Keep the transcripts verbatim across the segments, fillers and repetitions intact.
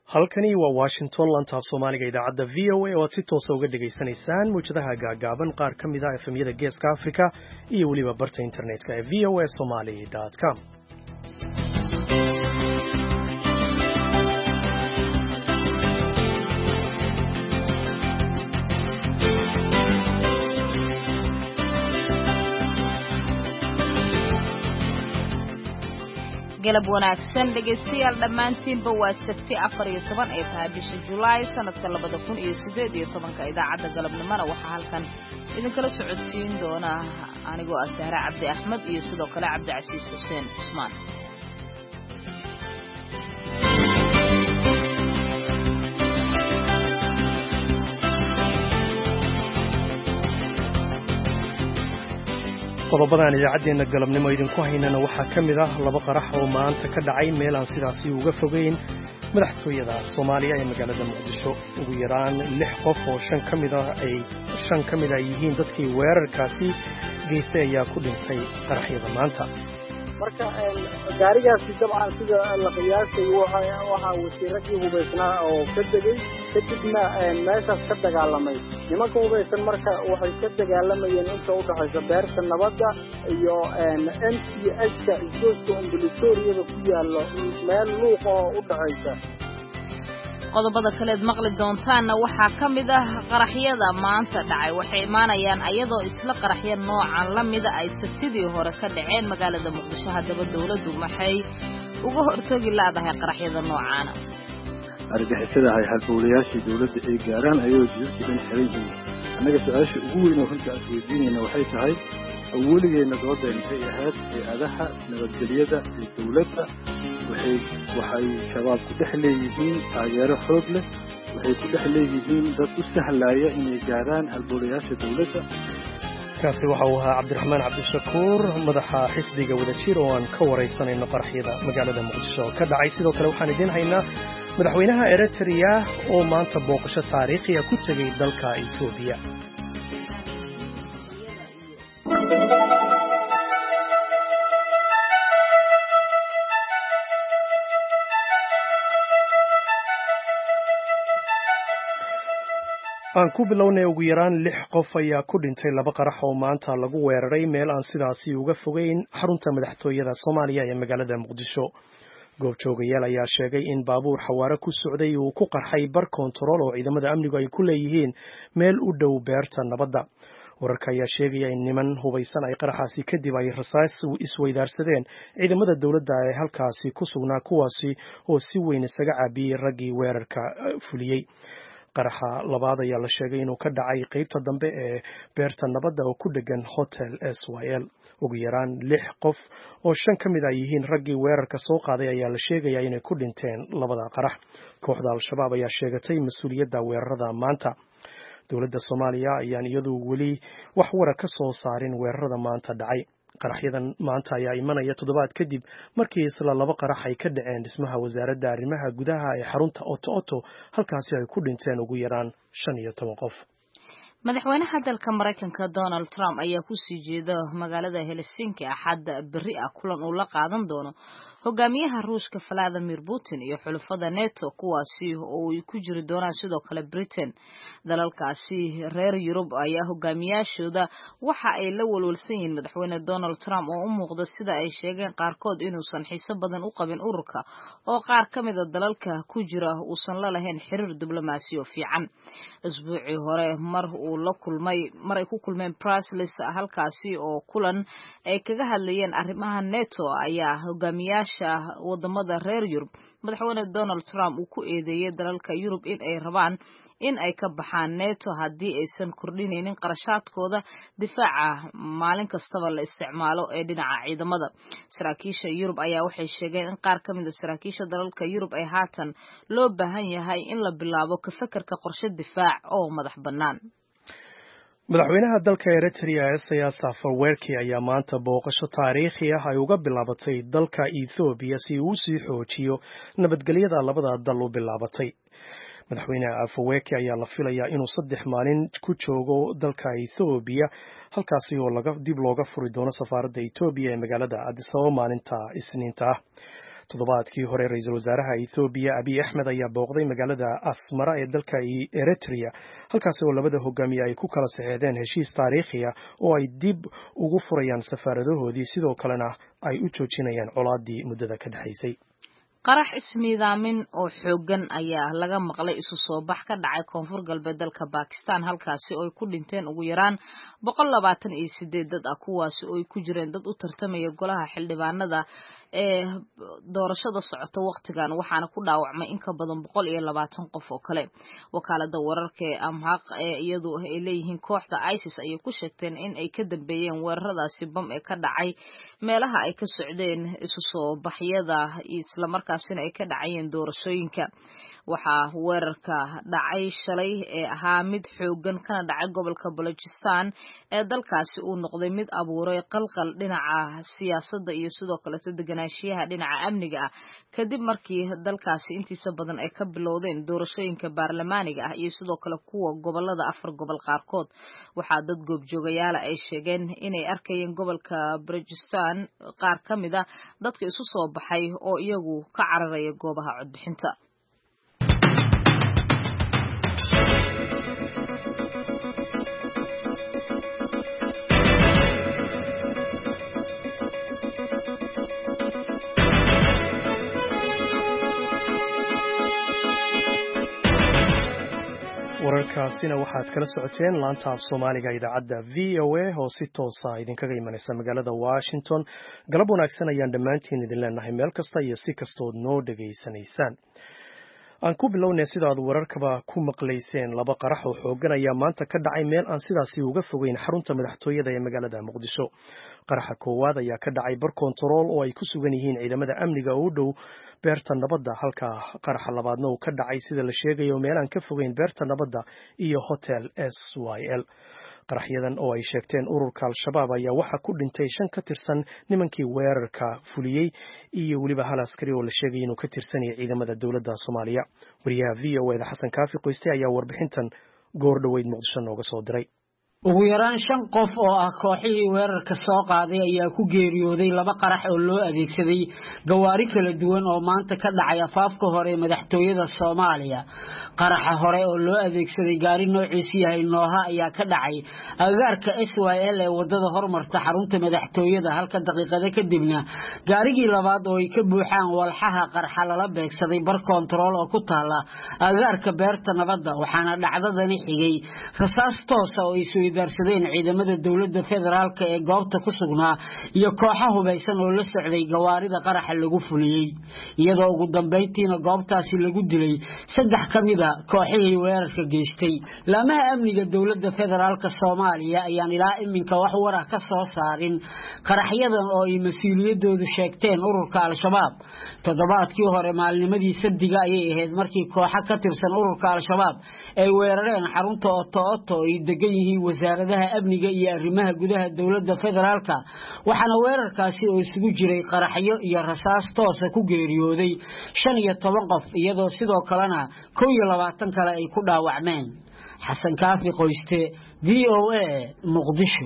halkani waa Washington laanta af Soomaaliga idaacadda V O A oo aad si toos ah uga dhageysanaysaan muujadaha gaagaaban qaar ka mid ah efemyada Geeska Afrika iyo weliba barta internetka ee v o a somali dot com. galab wanaagsan dhageystayaal dhammaantiinba waa sabti afar iyo toban ee tahay bisha Juulaay sanadka labada kun iyo siddeed iyo tobanka idaacadda galabnimada waxaa halkan idinkala socodsiin doona anigoo ah Sahra Cabdi Axmed iyo sidoo kale Cabdi Casiis Xuseen Usmaan. qodobadaan idaacadeena galabnimo idinku haynana waxaa ka mid ah laba qarax oo maanta ka dhacay meel aan sidaasi uga fogeyn madaxtooyada Soomaaliya ee magaalada Muqdisho. ugu yaraan lix qof oo shan ka mid ah ay shan ka mid ah yihiin dadkii weerarkaasi geystay ayaa ku dhintay qaraxyada maanta. marka gaarigaasi dabcan sida la qiyaasay waxa wasiiradii hubaysnaa oo ka degay kadibna meeshaas ka dagaalamay nimanka hubaysan marka waxay ka dagaalamayeen inta u dhaxaysa beerta nabadda iyo M C H-ka isgoyska ambulatoriyada ku yaalo meel luuq oo u dhaxaysa. qodobada kale aad maqli doontaanna waxaa ka mid ah qaraxyada maanta dhacay waxay imaanayaan ayadoo isla qaraxyo noocan la mida ay sabtidii hore ka dhaceen magaalada Muqdisho. haddaba dawladdu maxay uga hortagi laadahay qaraxyada noocaana? argagixisada ay halbowlayaashii dawladda ay gaaraan ayuu jidkiisan xiran yihiin. annaga su-aasha ugu weyn oo runta aan weydiinayna waxay tahay awooligeenna doodeena waxay ahayd hay-adaha nabadgelyada iyo dawladda waxay waxay shabaab ku dhex leeyihiin taageero xoog leh waxay ku dhex leeyihiin dad u sahlaya inay gaaraan halbowlayaasha dawladda. kaasi waxa uu ahaa Cabdiraxmaan Cabdishakuur madaxa xisbiga wadajir oo aan ka wareysanayno qaraxyada magaalada Muqdisho ka dhacay. sidoo kale waxaan idin haynaa madaxweynaha Eritrea oo maanta booqasho taariikhi ah ku tagay dalka Itoobiya. aan ku bilownay ugu yaraan lix qof ayaa ku dhintay laba qarax oo maanta lagu weeraray meel aan sidaasi uga fogeyn xarunta madaxtooyada Soomaaliya ee magaalada Muqdisho. goobjoogayaal ayaa sheegay in baabuur xawaare ku socday uu ku qarxay bar kontarool oo ciidamada amnigu ay ku leeyihiin meel u dhow beerta nabadda. wararka ayaa sheegaya in niman hubaysan ay qaraxaasi kadib ay rasaas isweydaarsadeen ciidamada dawladda ee halkaasi ku sugnaa kuwaasi oo si weyn isaga caabiyey raggii weerarka fuliyey. qaraxa labaad ayaa la sheegay inuu ka dhacay qaybta dambe ee beerta nabadda oo ku dhegan Hotel S Y L. ugu yaraan lix qof oo shan ka mid ah yihiin raggii weerarka soo qaaday ayaa la sheegayaa inay ku dhinteen labada qarax. kooxda Al-Shabaab ayaa sheegatay mas'uuliyadda weerarada maanta. dawladda Soomaaliya ayaan iyadu weli wax wara ka soo saarin weerarada maanta dhacay. qaraxyadan maanta ayaa imanaya toddobaad kadib markii isla laba qarax ay ka dhaceen dhismaha wasaaradda arrimaha gudaha ee xarunta Oto Oto halkaasi ay ku dhinteen ugu yaraan shan iyo toban qof. madaxweynaha dalka Mareykanka Donald Trump ayaa ku sii jeeda magaalada Helsinki axadda berri ah kulan uu la qaadan doono hogaamiyaha Ruushka Vladimir Putin iyo xulafada NATO kuwaasi oo ay ku jiri doonaan sidoo kale Britain. dalalkaasi reer Yurub ayaa hogaamiyaashooda waxa ay la walwalsan yihiin madaxweyne Donald Trump oo u muuqda sida ay sheegeen qaarkood inuusan xiiso badan u qabin ururka oo qaar ka mid ah dalalka ku jira uusan la lahayn xiriir diblomaasi oo fiican. isbuucii hore mar uu la kulmay mar ay ku kulmeen Brussels halkaasi oo kulan ay kaga hadlayeen arrimaha NATO ayaa hogaamiyaasha wadamada reer Yurub madaxweyne Donald Trump uu ku eedeeyay dalalka Yurub in ay rabaan in ay ka baxaan NATO haddii aysan kordhinaynin qarashaadkooda difaaca maalin kastaba la isticmaalo ee dhinaca ciidamada. saraakiisha Yurub ayaa waxay sheegeen in qaar ka mid ah saraakiisha dalalka Yurub ay haatan loo baahan yahay in la bilaabo ka fekerka qorshe difaac oo madax bannaan. madaxweynaha dalka Eritrea Isaias Afwerki ayaa maanta booqasho taariikhi ah ay uga bilaabatay dalka Ethiopia si uu sii xoojiyo nabadgelyada labada dal u bilaabatay. madaxweyne Afwerki ayaa la filayaa inuu saddex maalin ku joogo dalka Ethiopia halkaasi oo laga dib looga furi doono safaaradda Ethiopia ee magaalada Addis Ababa maalinta Isniinta. toddobaadkii hore ra-iisul wasaaraha Ethiopia Abiy Ahmed ayaa booqday magaalada Asmara ee dalka Eritrea halkaas oo labada hogaamiye ay ku kala saxeexdeen heshiis taariikhi ah oo ay dib ugu furayaan safaaradahoodii sidoo kalena ay u joojinayaan colaadii muddada ka dhaxaysay. qarax ismiidaamin oo xoogan ayaa laga maqlay isu soo bax ka dhacay koonfur galbeed dalka Pakistan halkaasi oo ay ku dhinteen ugu yaraan boqol labaatan iyo sideed dad ah kuwaasi oo ay ku jireen dad u tartamaya golaha xildhibaanada ee doorashada socota waqtigan waxaana ku dhaawacmay in ka badan boqol iyo labaatan qof oo kale. wakaalada wararka ee Amhaq ee iyadu ay leeyihiin kooxda ISIS ayay ku sheegteen in ay ka dambeeyeen weeraradaasi bam ee ka dhacay meelaha ay ka socdeen isu soo baxyada isla markaasina ay ka dhacayeen doorashooyinka. waxaa weerarka dhacay shalay ee ahaa mid xoogan kana dhacay gobolka Balochistan ee dalkaasi uu noqday mid abuuray qalqal dhinaca siyaasadda iyo sidoo kale deganaanshiyaha dhinaca amniga ah kadib markii dalkaasi intiisa badan ay ka bilowdeen doorashooyinka baarlamaaniga ah iyo sidoo kale kuwa gobolada afar gobol qaarkood. waxaa dad goobjoogayaal ay sheegeen inay arkayeen gobolka Balochistan qaar ka mid ah dadka isu soo baxay oo iyagu ka cararaya goobaha codbixinta. wararkaasina waxaad kala socoteen laanta af Soomaaliga idaacadda V O A oo si toos ah idinkaga imanaysa magaalada Washington. galab wanaagsan ayaan dhammaantiin idin leenahay meel kasta iyo si kastood noo dhageysanaysaan. aan ku bilownay sida aad wararkaba ku maqlayseen laba qarax oo xoogan ayaa maanta ka dhacay meel aan sidaasi uga fogeyn xarunta madaxtooyada ee magaalada Muqdisho. qaraxa koowaad ayaa ka dhacay bar control oo ay ku sugan yihiin ciidamada amniga oo u dhow beerta nabadda halka qaraxa labaadna uu ka dhacay sida la sheegayo meel aan ka fogeyn beerta nabadda iyo hotel S Y L. qaraxyadan oo ay sheegteen ururka al-shabaab ayaa waxa ku dhintay shan ka tirsan nimankii weerarka fuliyey iyo waliba hal askari oo la sheegay inuu ka tirsan yahay ciidamada dowladda Soomaaliya. wariyaha V O A da Xasan Kaafi Qoyste ayaa warbixintan goor dhaweyd Muqdisho nooga soo diray. ugu yaraan shan qof oo ah kooxihii weerarka soo qaaday ayaa ku geeriyooday laba qarax oo loo adeegsaday gawaari kala duwan oo maanta ka dhacay afaafka hore madaxtooyada Soomaaliya. qaraxa hore oo loo adeegsaday gaari noociisu yahay Nooha ayaa ka dhacay agagaarka S Y L ee wadada hormarta xarunta madaxtooyada halka daqiiqada kadibna gaarigii labaad oo ay ka buuxaan walxaha qarxa lala beegsaday bar control oo ku taala agagaarka beerta nabadda waxaana dhacdadani xigay rasaas toos ah oo ay darsadeen ciidamada dawladda federaalka ee goobta ku sugnaa iyo kooxo hubeysan oo la socday gawaarida qaraxa lagu fuliyay iyadoo ugu dambeyntiina goobtaasi lagu dilay saddex kamid ah kooxihii weerarka geystay. laamaha amniga dawladda federaalka Soomaaliya ayaan ilaa iminka wax war ah ka soo saarin qaraxyadan oo ay mas'uuliyadoodu sheegteen ururka al-shabaab. toddobaadkii hore maalnimadii Sabtiga ayay ahayd markii kooxo ka tirsan ururka al-shabaab ay weerareen xarunta Otto ay degan yihiin wasaaradaha amniga iyo arrimaha gudaha dawladda federaalka waxaana weerarkaasi oo isugu jiray qaraxyo iyo rasaas toos ah ku geeriyooday shan iyo toban qof iyadoo sidoo kalena kow iyo labaatan kale ay ku dhaawacmeen. Xasan Kaafi Qoyste, V O A, Muqdisho.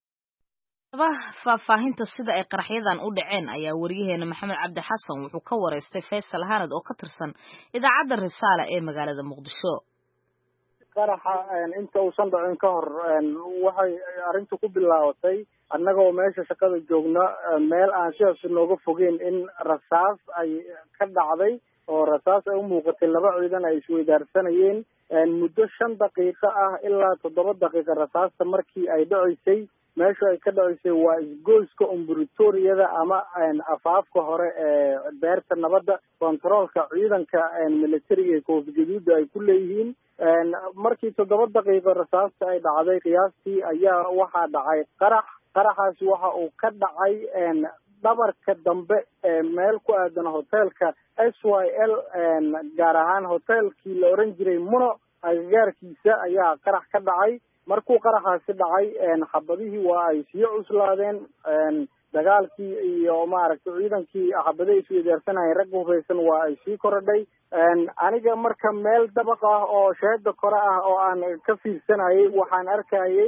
faahfaahinta sida ay qaraxyadan u dhaceen ayaa wariyaheena Maxamed Cabdi Xasan wuxuu ka wareystay Faysal Hanad oo ka tirsan idaacadda Risaale ee magaalada Muqdisho. qaraxa inta uusan dhicin ka hor waxay arrintu ku bilaabatay annagoo meesha shaqada joogna meel aan sidaas nooga fogeyn in rasaas ay ka dhacday oo rasaas ay u muuqatay laba ciidan ay isweydaarsanayeen muddo shan daqiiqo ah ilaa toddoba daqiiqo rasaasta markii ay dhacaysay meesha ay ka dhacaysay waa isgoyska umbritoriyada ama afaafka hore ee beerta nabadda kontaroolka ciidanka militariga ee koofi gaduuda ay ku leeyihiin. markii toddoba daqiiqo rasaasta ay dhacday qiyaastii ayaa waxaa dhacay qarax qaraxaasi waxa uu ka dhacay dhabarka dambe ee meel ku aadan hoteelka S Y L gaar ahaan hoteelkii la oran jiray Muno agagaarkiisa ayaa qarax ka dhacay. markuu qaraxaasi dhacay xabadihii waa ay sii cuslaadeen dagaalkii iyo maaragtay ciidankii xabadaha isweydaarsanayay rag hubeysan waa ay sii korodhay. aniga marka meel dabaq ah oo sheeda kore ah oo aan ka fiirsanayay waxaan arkayay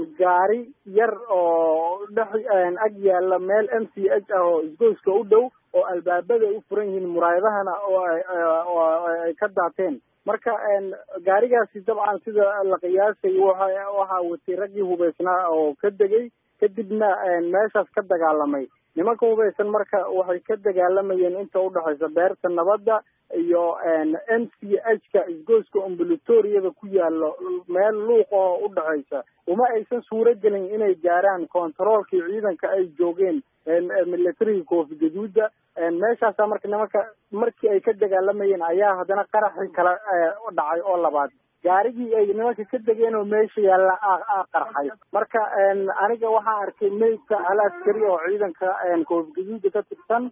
gaari yar oo dhex ag yaala meel M C H ah oo isgoyska u dhow oo albaabada u furan yihiin muraayadahana oo ay ka daateen marka gaarigaasi dabcan sida la qiyaasay waxa waxa watay raggii hubeysnaa oo ka degay kadibna meeshaas ka dagaalamay nimanka hubeysan marka waxay ka dagaalamayeen inta u dhaxaysa beerta nabadda iyo M C H-ka isgoyska ambulatoriyada ku yaalo meel luuq oo u dhaxaysa uma aysan suuro gelin inay gaaraan kontaroolkii ciidanka ay joogeen military koofi gaduuda meeshaas marka nimanka markii ay ka dagaalamayeen ayaa haddana qaraxi kala dhacay oo labaad gaarigii ay nimanka ka degeen oo meesha yaalla qarxay marka aniga waxaan arkay meydka hal askari oo ciidanka koofi gaduuda ka tirsan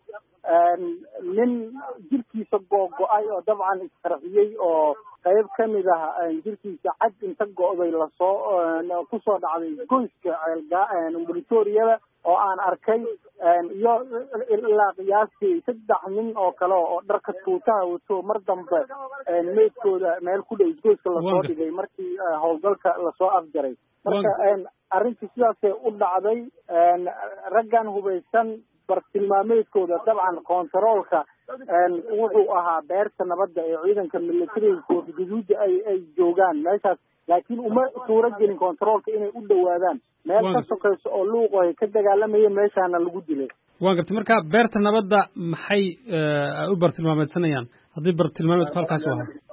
nin jirkiisa googo-ay oo dabcan isqarxiyey oo qayb ka mid ah jirkiisa cad inta go-day lasoo kusoo dhacday goyska ambulatoriyada oo aan arkay iyo ilaa qiyaastii saddex nin oo kale oo dharka tuutaha wato mar dambe meydkooda meel ku dhow isgoyska lasoo dhigay markii howlgalka lasoo afjaray marka arrintii sidaasay u dhacday raggan hubeysan bartilmaameedkooda dabcan kontaroolka wuxuu ahaa beerta nabadda ee ciidanka militariga koofi gaduuda ay ay joogaan meeshaas laakiin uma suuro gelin kontaroolka inay u dhowaadaan meel ka sokayso oo luuq ay ka dagaalamayeen meeshaana lagu dilay waan gartay marka beerta nabadda maxay u bartilmaameedsanayaan haddii bartilmaameedku halkaas u ahaa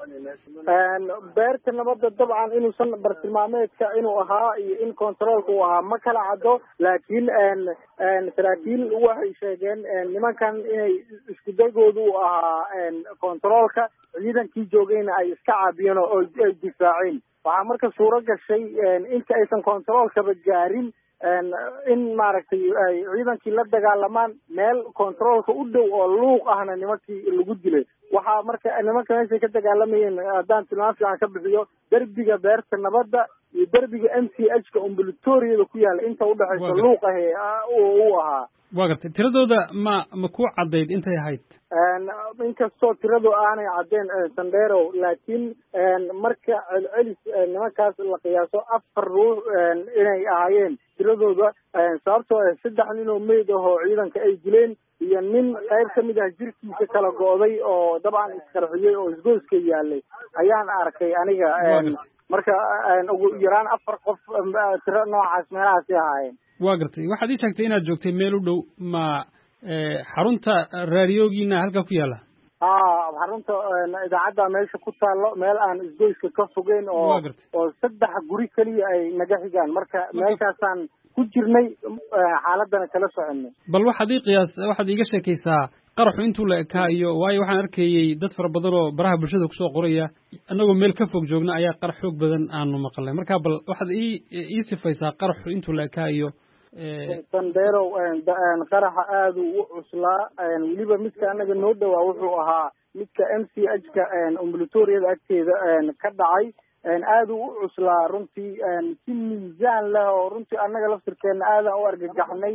beerta nabadda dabcan inuusan bartilmaameedka inuu ahaa iyo in kontaroolka uu ahaa ma kala caddo laakiin saraakiil waxay sheegeen nimankan inay isku dagooda u ahaa kontaroolka ciidankii joogayna ay iska caabiyeen oo ay difaaceen waxaa marka suuro gashay inta aysan kontaroolkaba gaarin in maaragtay ay ciidankii la dagaalamaan meel kontaroolka u dhow oo luuq ahna nimankii lagu dilay waxaa marka nimanka meeshay ka dagaalamayeen haddaan tilmaam fiican ka bixiyo derbiga beerta nabadda iyo derbiga M C H-ka ambulatoriyada ku yaala inta u dhaxaysa luuq ah uu ahaa waa gartay tiradooda ma ma ku caddayd intay ahayd inkastoo tiradu aanay caddeen sandheerow laakiin marka celcelis nimankaas la qiyaaso afar ruux inay ahaayeen tiradooda sababtoo ah saddex nin oo meyd ah oo ciidanka ay dileen iyo nin qayb ka mid ah jirkiisa kala go'day oo dabcan isqarxiyey oo isgoyska yaalay ayaan arkay aniga marka ugu yaraan afar qof tiro noocaas meelahaasi ahaayeen waa gartay waxaad ii sheegtay inaad joogtay meel u dhow ma xarunta raadiyoogiina halkaa ku yaalla haa xarunta idaacadda meesha ku taallo meel aan isgoyska ka fogeyn oo oo saddex guri keliya ay naga xigaan marka meeshaasaan ku jirnay xaaladana kala soconay bal waxaad ii qiyaas waxaad iiga sheekaysaa qaraxu intuu la ekaa iyo waayo waxaan arkayey dad fara badan oo baraha bulshada kusoo qoraya annagoo meel ka fog joogna ayaa qarax xoog badan aanu maqalnay marka bal waxaad ii ii sifaysaa qaraxu intuu la ekaa iyo sandheerow qaraxa aada u cuslaa weliba midka anaga noo dhowaa wuxuu ahaa midka M C H-ka ambulatoriyada agteeda ka dhacay aada u cuslaa runtii si miisaan leh oo runtii annaga laftirkeena aadan u argagaxnay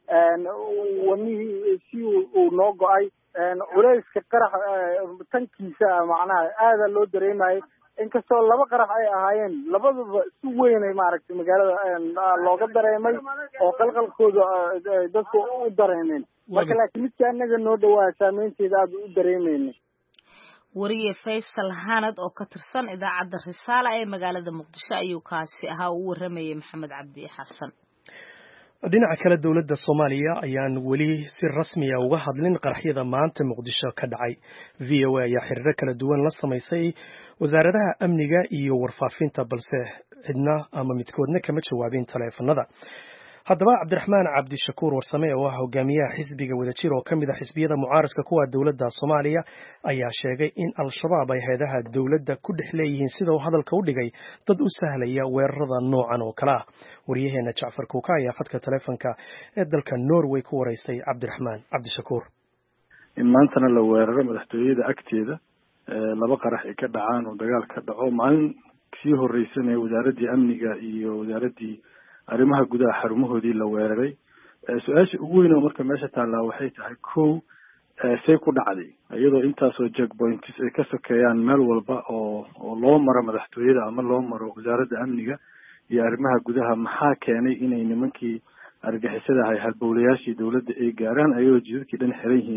wadnihii si uu noo go-ay culeyska qarax tankiisa macnaha aada loo dareemayay inkastoo laba qarax ay ahaayeen labadaba si weynay maaragtay magaalada looga dareemay oo qalqalkooda dadku u dareemeen marka laakiin midka annaga noo dhawaa saameynteeda aada u dareemayna wariye Faysal Hanad oo ka tirsan idaacadda Risaale ee magaalada Muqdisho ayuu kaasi ahaa u waramayay Maxamed Cabdi Xasan dhinaca kale dowladda Soomaaliya ayaan weli si rasmi ah uga hadlin qaraxyada maanta Muqdisho ka dhacay V O A ayaa xiriir kala duwan la samaysay wasaaradaha amniga iyo warfaafinta balse cidna ama midkoodna kama jawaabin taleefanada haddaba Cabdiraxmaan Cabdishakuur Warsame oo ah hogaamiyaha xisbiga wadajir oo kamid ah xisbiyada mucaaradka kuwa dowladda Soomaaliya ayaa sheegay in al-shabaab ay hay'adaha dowladda ku dhex leeyihiin sida uu hadalka u dhigay dad u sahlaya weerarada noocan oo kale ah wariyaheena Jacfar Kuuka ayaa khadka taleefanka ee dalka Norway ku wareystay Cabdiraxmaan Cabdishakuur in maantana la weeraro madaxtooyada agteeda laba qarax ay ka dhacaan oo dagaal ka dhaco maalin sii horeysanay wasaaradii amniga iyo wasaaradii arrimaha gudaha xarumahoodii la weeraray su-aasha ugu weyn oo marka meesha taallaa waxay tahay kow say ku dhacday iyadoo intaasoo checkpoints ay ka sokeeyaan meel walba oo oo loo maro madaxtooyada ama loo maro wasaaradda amniga iyo arrimaha gudaha maxaa keenay inay nimankii argixisada ahay halbowlayaashii dowladda ay gaaraan ayagoo jidadkii dhan xiran yihiin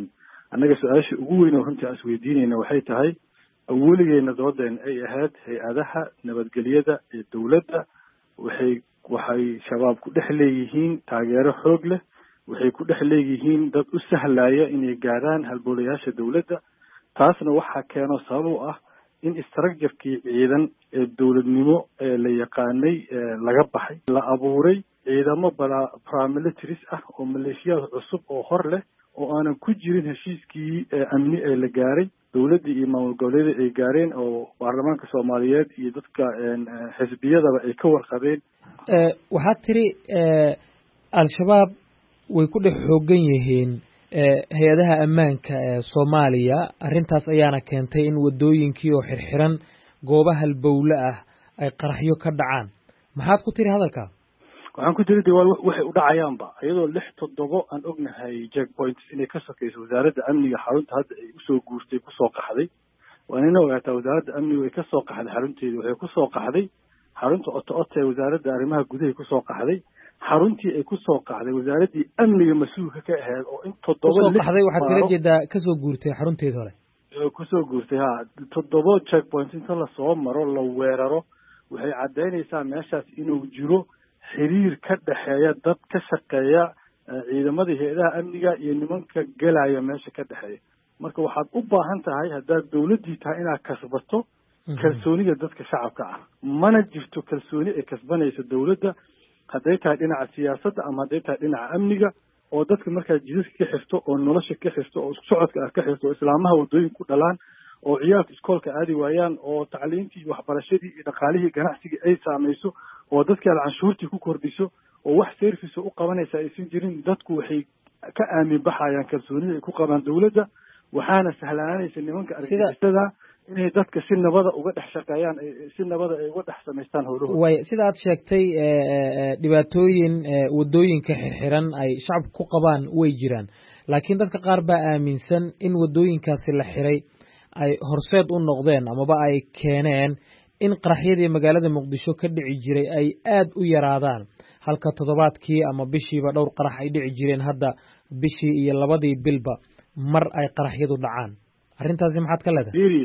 annaga su-aasha ugu weyn oo runtii aan isweydiinayna waxay tahay weligeena doodeena ay ahayd hay-adaha nabadgelyada ee dowladda waxay waxay shabaab ku dhex leeyihiin taageero xoog leh waxay ku dhex leeyihiin dad u sahlaya inay gaaraan halboolayaasha dowladda taasna waxaa keeno sabab u ah in structurekii ciidan ee dowladnimo ee la yaqaanay laga baxay la abuuray ciidamo paramilitaries ah oo maleeshiyaad cusub oo hor leh oo aanan ku jirin heshiiskii amni ee la gaaray dowladdii iyo maamul goboleeda ay gaareen oo baarlamaanka soomaaliyeed iyo dadka xisbiyadaba ay ka warqabeen. waxaad tiri al-shabaab way ku dhex xoogan yihiin hay-adaha ammaanka ee soomaaliya arrintaas ayaana keentay in waddooyinkii oo xirxiran goobaha halbowle ah ay qaraxyo ka dhacaan maxaad ku tiri hadalka? waxaan ku tiri de waxay u dhacayaanba iyadoo lix toddobo aan ognahay jackpoints inay ka sokayso wasaaradda amniga xarunta hadda ay usoo guurtay kusoo qaxday waa nina ogaataa wasaaradda amniga way kasoo qaxday xarunteedii waxay kusoo qaxday xarunta oto ota ee wasaaradda arrimaha gudahay kusoo qaxday xaruntii ay kusoo qaxday wasaaraddii amniga mas-uulka ka ahayd oo in toddoba kusoo qaxday waxaad kala jeedaa kasoo guurtay xarunteedi hore kusoo guurtay ha toddoba checkpoint inta lasoo maro la weeraro waxay caddaynaysaa meeshaas inuu jiro xiriir ka dhexeeya dad ka shaqeeya ciidamada hay-adaha amniga iyo nimanka gelaya meesha ka dhexeeya marka waxaad u baahan tahay haddaad dowladdii tahay inaad kasbato kalsoonida dadka shacabka ah mana jirto kalsooni ay kasbanayso dowladda hadday tahay dhinaca siyaasadda ama hadday tahay dhinaca amniga oo dadka markaad jidadka ka xirto oo nolosha ka xirto oo isku socodka ah ka xirto oo islaamaha waddooyin ku dhalaan oo ciyaalka iskoolka aadi waayaan oo tacliintii iyo waxbarashadii iyo dhaqaalihii ganacsigii ay saamayso oo dadkii aad canshuurtii ku kordhiso oo wax service u qabanaysa aysan jirin dadku waxay ka aamin baxayaan kalsoonida ay ku qabaan dowladda waxaana sahlaanaysa nimanka argagixisada inay dadka si nabada uga dhex shaqeeyaan si nabada ay uga dhex samaystaan howlahooda way sida aad sheegtay dhibaatooyin waddooyinka xirxiran ay shacabku ku qabaan way jiraan laakiin dadka qaar baa aaminsan in waddooyinkaasi la xiray ay horseed u noqdeen amaba ay keeneen in qaraxyadii magaalada muqdisho ka dhici jiray ay aad u yaraadaan halka toddobaadkii ama bishiiba dhowr qarax ay dhici jireen hadda bishii iyo labadii bilba mar ay qaraxyadu dhacaan arrintaasi maxaad ka leedahay? iri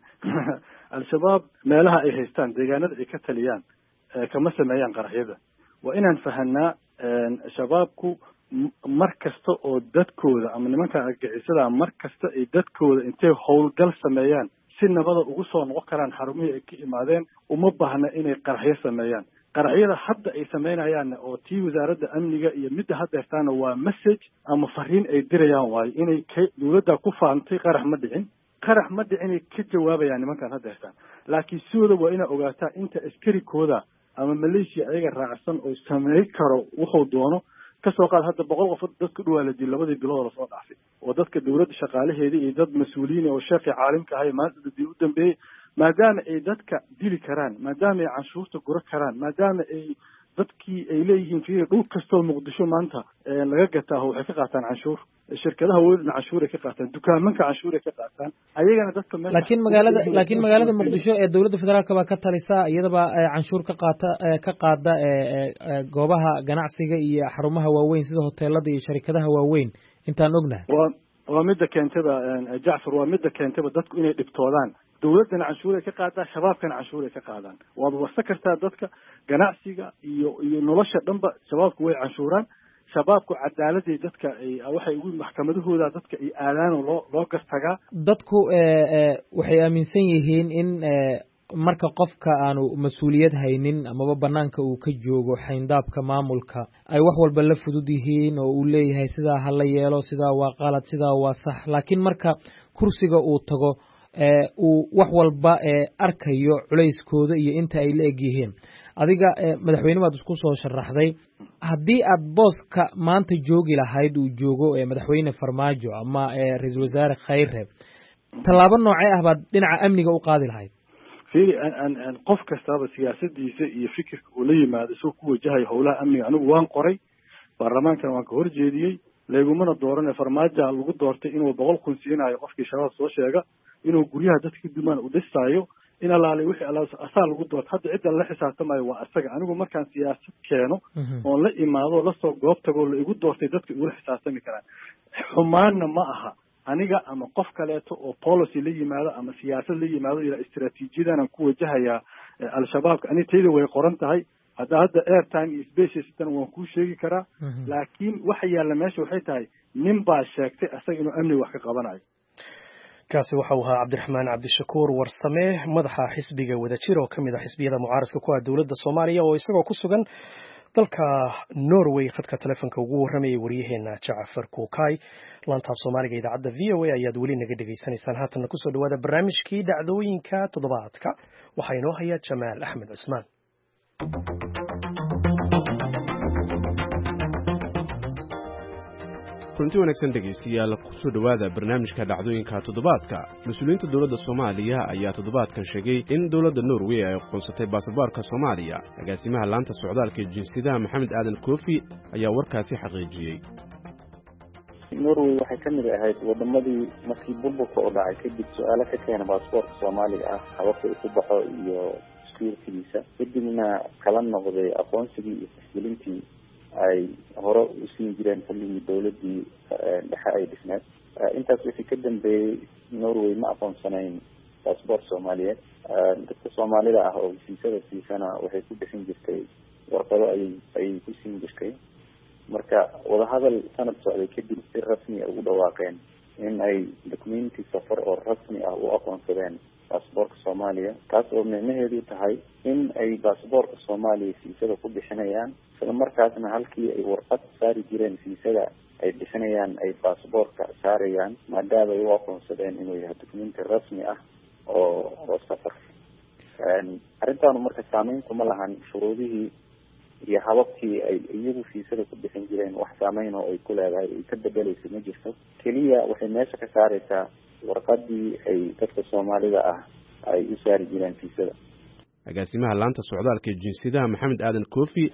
al-shabaab meelaha ay haystaan deegaanada ay ka taliyaan kama sameeyaan qaraxyada waa inaan fahanaa shabaabku mar kasta oo dadkooda ama nimanka argagixisada mar kasta ay dadkooda intay howlgal sameeyaan si nabada ugu soo noqon karaan xarumihii ay ka imaadeen uma baahna inay qaraxyo sameeyaan qaraxyada hadda ay sameynayaan oo tii wasaaradda amniga iyo midda hadda hertaana waa message ama fariin ay dirayaan waayo inay ka dowladda ku faantay qarax ma dhicin qarax ma dhicinay ka jawaabayaan nimankan hadda hertaan laakiin sidooda waa inaa ogaataa inta askarikooda ama maleeshiya ayaga raacsan oo sameyn karo wuxuu doono kasoo qaad hadda boqol qof dad ku dhawaa la dil labadii bilood lasoo dhaafay oo dadka dowladda shaqaalaheedii iyo dad mas-uuliyiin oo sheekii caalimka ahay maanta dadii u dambeeyey maadaama ay dadka dili karaan maadaama ay canshuurta guro karaan maadaama ay dadkii ay leeyihiin fiiri dhul kastoo muqdisho maanta laga gataaho waxay ka qaataan canshuur shirkadaha weyn canshuuray ka qaataan dukaamanka canshuuray ka qaataan ayagana dadka laakiin magaalada laakiin magaalada muqdisho ee dowladda federaalka baa ka talisa iyadaba canshuur ka qaata ka qaada goobaha ganacsiga iyo xarumaha waaweyn sida hoteelada iyo sharikadaha waaweyn intaan ognahay waa waa midda keentaba jacfar waa midda keentaba dadku inay dhibtoodaan dowladdana canshuuray ka qaadaa shabaabkana canshuuray ka qaadaan waad warsa kartaa dadka ganacsiga iyo iyo nolosha dhanba shabaabku way canshuuraan shabaabku cadaaladii dadka ay waxay ugu maxkamadahooda dadka ay aadaan oo loo loo gastagaa dadku waxay aaminsan yihiin in marka qofka aanu mas-uuliyad haynin amaba banaanka uu ka joogo xayndaabka maamulka ay wax walba la fudud yihiin oo uu leeyahay sidaa ha la yeelo sidaa waa qalad sidaa waa sax laakiin marka kursiga uu tago uu wax walba arkayo culayskooda iyo inta ay la eg yihiin adiga madaxweyne baad isku soo sharaxday haddii aad booska maanta joogi lahayd uu joogo madaxweyne farmaajo ama ra-iisul wasaare khayre tallaabo noocee ah baad dhinaca amniga u qaadi lahayd? fiiri qof kastaaba siyaasadiisa iyo fikirka uu la yimaado isagoo ku wajahayo howlaha amniga anigu waan qoray baarlamaankana waan ka horjeediyey laygumana doorane farmaajoa lagu doortay inuu boqol kun siinayo qofkii shabaab soo sheega inuu guryaha dadka dumaan u dhisaayo in alaalay wixii alla asaa lagu doorto hadda cidda la xisaabtamayo waa asaga anigu markaan siyaasad keeno oon la imaado lasoo goob tagoo la igu doortay dadka igula xisaabtami karaan xumaanna ma aha aniga ama qof kaleeto oo policy la yimaado ama siyaasad la yimaado ila istaraatiijiyadan ku wajahaya al-shabaabka ani tayda way qoran tahay hadda hadda airtime iyo spaces tan waan ku sheegi karaa laakiin waxa yaala meesha waxay tahay nin baa sheegtay asaga inuu amni wax ka qabanayo kaasi waxa uu ahaa cabdiraxmaan cabdishakuur warsame madaxa xisbiga wadajir oo kamid ah xisbiyada mucaaradka ku ah dowladda Soomaaliya oo isagoo ku sugan dalka Norway khadka telefoonka ugu waramayay wariyaheena Jacfar Kuukay laanta Soomaaliga idaacadda V O A ayaad weli naga dhageysanaysaan haatan ku soo dhawaada barnaamijkii dhacdooyinka toddobaadka waxa inoo haya Jamaal Axmed Cusmaan kunti wanaagsan dhegeystayaal ku soo dhawaada barnaamijka dhacdooyinka toddobaadka mas'uuliyiinta dowladda Soomaaliya ayaa toddobaadkan sheegay in dowladda Norway ay aqoonsatay baasaboorka Soomaaliya agaasimaha laanta socdaalka ee jinsiyadaha Maxamed Aadan Koofi ayaa warkaasi xaqiijiyay Norway waxay ka mid ahayd wadamadii markii burburka oo dhacay kadib su'aalo ka keenay baasaboorka Soomaaliga ah hababka uu ku baxo iyo securitygiisa kadibna kala noqday aqoonsigii iyo xisbilintii ay hore u siin jireen xilligii dowladii dhexe ay dhisneed intaas wixii ka dambeeyey Norway ma aqoonsanayn baasaboor Soomaaliyeed dadka Soomaalida ah oo siisada siisana waxay ku bixin jirtay warqado ay ay ku siin jirtay marka wadahadal sanad socday kadib si rasmi ah ugu dhawaaqeen in ay documenti safar oo rasmi ah u aqoonsadeen baasaboorka Soomaaliya taas oo micnaheedu tahay in ay baasaboorka Soomaaliya siisada ku bixinayaan isla markaasna halkii ay warqad saari jireen siisada ay bixinayaan ay baasaboorka saarayaan maadaama ay u aqoonsadeen inuu yahay documenti rasmi ah oo oo safar arrintan marka saameyn kuma lahan shuruudihii iyo hababkii ay iyagu siisada ku bixin jireen wax saameyn oo ay ku leedahay ay ka bedelayso ma jirto keliya waxay meesha ka saaraysaa warqadii ay dadka Soomaalida ah ay u saari jireen siisada agaasimaha laanta socdaalka ee jinsiyadaha Maxamed Aadan Koofi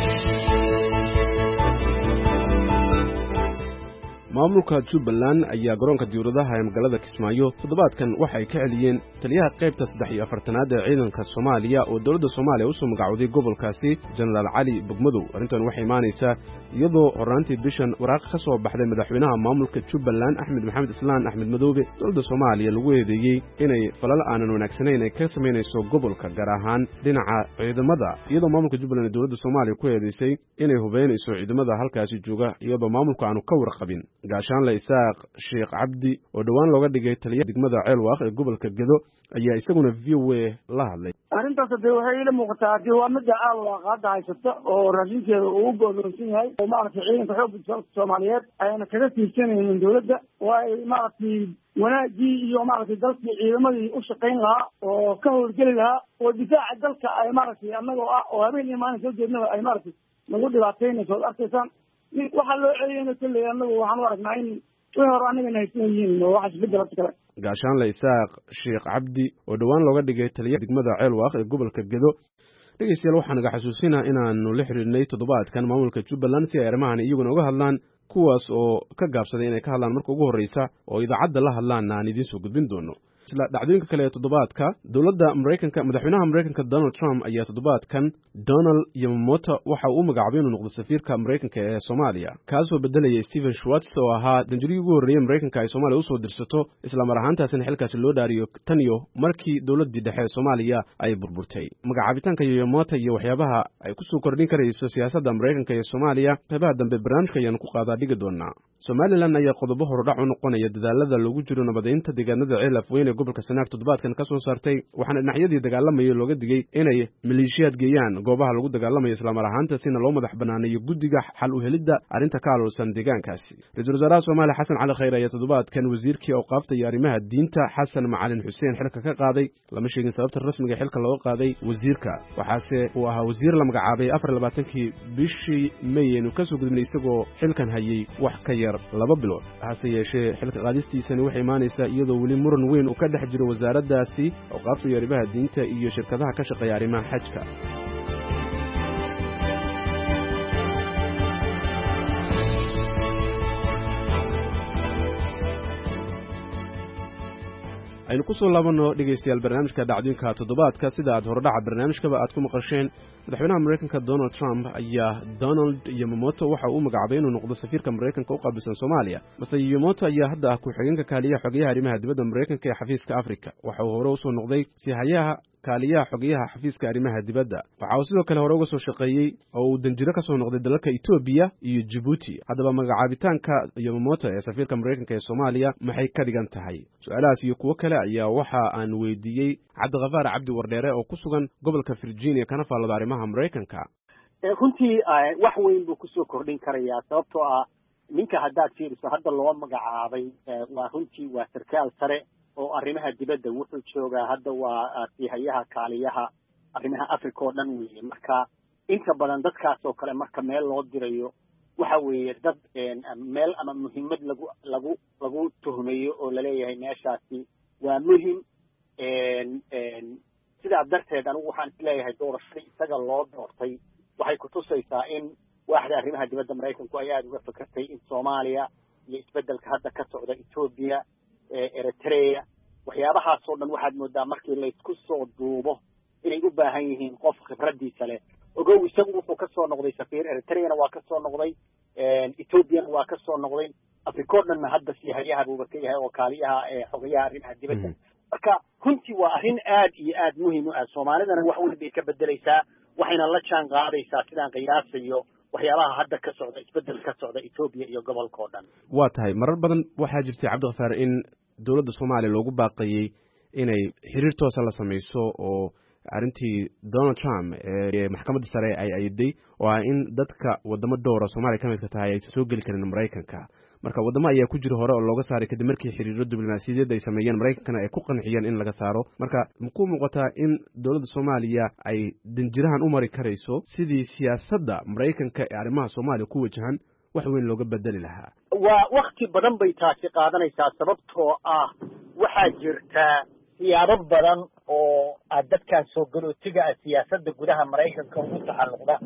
maamulka Jubbaland ayaa garoonka diyaaradaha ee magaalada Kismaayo toddobaadkan waxa ay ka celiyeen taliyaha qaybta saddex iyo afartanaad ee ciidanka Soomaaliya oo dowladda Soomaaliya u soo magacowday gobolkaasi General Cali Bugmadow arrintan waxay imaanaysaa iyadoo horaantii bishan waraaq ka soo baxday madaxweynaha maamulka Jubbaland Axmed Maxamed Islaan Axmed Madoobe dowladda Soomaaliya lagu eedeeyay inay falal aanan wanaagsanayn ay ka sameynayso gobolka gaar ahaan dhinaca ciidamada iyadoo maamulka Jubbaland dowladda Soomaaliya ku eedeysay inay hubeynayso ciidamada halkaasi jooga iyadoo maamulka aanu ka warqabin gaashaan la Isaaq Sheekh Cabdi oo dhawaan looga dhigay taliyaha degmada Ceelwaaq ee gobolka Gedo ayaa isaguna V O A la hadlay arrintaas hadda waxay ila muuqataa hadii waa mid Ceelwaaq hadda haysata oo raashinkeeda uu go'doonsan yahay oo maaragtay ciidanka xoogga Soomaaliyeed ayna kaga tiirsanayeen dowladda waa maaragtay wanaagii iyo maaragtay dalkii ciidamadii u shaqayn lahaa oo ka howlgeli lahaa oo difaaca dalka ay maaragtay annagoo ah oo habeen iyo maalin soo jeednaba ay maaragtay nagu dhibaataynayso arkaysaan waxa loo celiyay kale anagu waxaan u aragnaa in wixii hore anagana haysan yihiin oo waxa isbedel kale gaashaan la Isaaq Sheekh Cabdi oo dhawaan looga dhigay taliyaha degmada Ceelwaaq ee gobolka Gedo dhegeystayaal waxaan naga xasuusinaa inaanu la xiriirnay toddobaadkan maamulka Jubbaland si ay arrimahan iyaguna uga hadlaan kuwaas oo ka gaabsaday inay ka hadlaan marka ugu horeysa oo idaacadda la hadlaan aan idin soo gudbin doono isla dhacdooyinka kale ee toddobaadka dowladda Mareykanka madaxweynaha Mareykanka Donald Trump ayaa toddobaadkan Donald Yamamoto waxa uu magacaabay inuu noqdo safiirka Mareykanka ee Soomaaliya kaasoo bedelaya Stephen Schwartz oo ahaa danjurigii ugu horreeyay Mareykanka ay Soomaaliya u soo dirsato isla mar ahaantaasina xilkaasi loo dhaariyo tan iyo markii dowladdii dhexe ee Soomaaliya ay burburtay magacaabitaanka Yamamoto iyo waxyaabaha ay ku soo kordhin karayso siyaasadda Mareykanka ee Soomaaliya qaybaha dambe barnaamijka ayaan ku qaadaa dhigi doonaa Somaliland ayaa qodobo hordhac u noqonaya dadaalada lagu jiro nabadeynta deegaanada Ceel Afweyne gobolka Sanaag toddobaadkan ka soo saartay waxaana dhinacyadii dagaalamaya looga digay inay maleeshiyaad geeyaan goobaha lagu dagaalamayo isla mar ahaantaasina loo madax banaaneeyo guddiga xal u helidda arrinta ka aloolsan deegaankaasi ra-iisul wasaaraha Soomaaliya Xasan Cali Khayre ayaa toddobaadkan wasiirkii awqaafta iyo arrimaha diinta Xasan Macalin Xuseen xilka ka qaaday lama sheegin sababta rasmiga ee xilka looga qaaday wasiirka waxaase uu ahaa wasiir la magacaabay afar iyo labaatankii bishii May ee ka soo gudbinay isagoo xilkan hayay wax ka yar laba bilood hase yeeshee xilka qaadistiisani waxay imaanaysaa iyadoo weli muran weyn uu ka dhex jiro wasaaraddaasi awqaafta iyo arrimaha diinta iyo shirkadaha ka shaqeeya arrimaha xajka aynu ku soo laabanno dhegaystayaal barnaamijka dhacdooyinka toddobaadka sida aad horedhaca barnaamijkaba aad ku maqasheen madaxweynaha maraykanka donald trump ayaa donald yamamoto waxa uu magacaabay inuu noqdo safiirka maraykanka u qaabilsan soomaaliya mase yamamoto ayaa hadda ah ku-xigeenka kaaliyaha xogeyaha arrimaha dibadda maraykanka ee xafiiska afrika waxa uu hore usoo noqday sihayaha kaaliyaha xogeyaha xafiiska arrimaha dibadda waxa uu sidoo kale hore uga soo shaqeeyey oo uu danjiro ka soo noqday dalalka etoobiya iyo jibuuti haddaba magacaabitaanka yamamoto ee safiirka maraykanka ee soomaaliya maxay ka dhigan tahay su-aalahaas iyo kuwo kale ayaa waxa aan weydiiyey cabdikafaar cabdi wardheere oo ku sugan gobolka virginia kana faallada arrimaha maraykanka runtii wax weyn buu kusoo kordhin karayaa sababtoo ah ninka haddaad fiiriso hadda loo magacaabay waa runtii waa sarkaal sare oo arrimaha dibadda wuxuu joogaa hadda waa sihayaha kaaliyaha arrimaha africa oo dhan weeye marka inta badan dadkaas oo kale marka meel loo dirayo waxa weeye dad meel ama muhiimad lagu lagu lagu tuhmayo oo laleeyahay meeshaasi waa muhim sidaa darteed anigu waxaan isleeyahay doorashadii isaga loo doortay waxay kutusaysaa in waaxda arrimaha dibadda maraykanku ay aada uga fakertay in soomaaliya iyo isbeddelka hadda ka socda etoobiya eritrea waxyaabahaasoo dhan waxaad moodaa markii laysku soo duubo inay u baahan yihiin qof khibradiisa leh ogow isagu wuxuu ka soo noqday safiir eritreana waa ka soo noqday ethoobiana waa ka soo noqday africa o dhanna hadda sihayaha buuba ka yahay oo kaaliyaha xogayaha arrimaha dibadda marka runtii waa arrin aad iyo aad muhiim u ah soomaalidana wax weyn bay ka bedelaysaa waxayna la jaan qaadaysaa sidaan qiyaasayo waxyaabaha hadda ka socda isbeddel ka socda etoobiya iyo gobolka oo dhan waa tahay marar badan waxaa jirtay cabdikafaar in dowladda soomaaliya loogu baaqayey inay xiriir toosa la samayso oo arrintii donald trump ee maxkamadda sare ay ayday oo ah in dadka waddamo dhowra soomaaliya ka midka tahay aysan soo geli karin maraykanka marka waddamo ayaa ku jira hore oo looga saaray kadib markii xiriiro diblomaasiyadeed ay sameeyeen maraykankana ay ku qanciyeen in laga saaro marka makuu muuqataa in dowladda soomaaliya ay danjirahan u mari karayso sidii siyaasadda maraykanka ee arrimaha soomaaliya ku wajahan wax weyn looga bedeli lahaa waa wakti badan bay taasi qaadanaysaa sababtoo ah waxaa jirta siyaabo badan oo aad dadkaan soo galootiga ah siyaasadda gudaha maraykanka ugu taxalluqda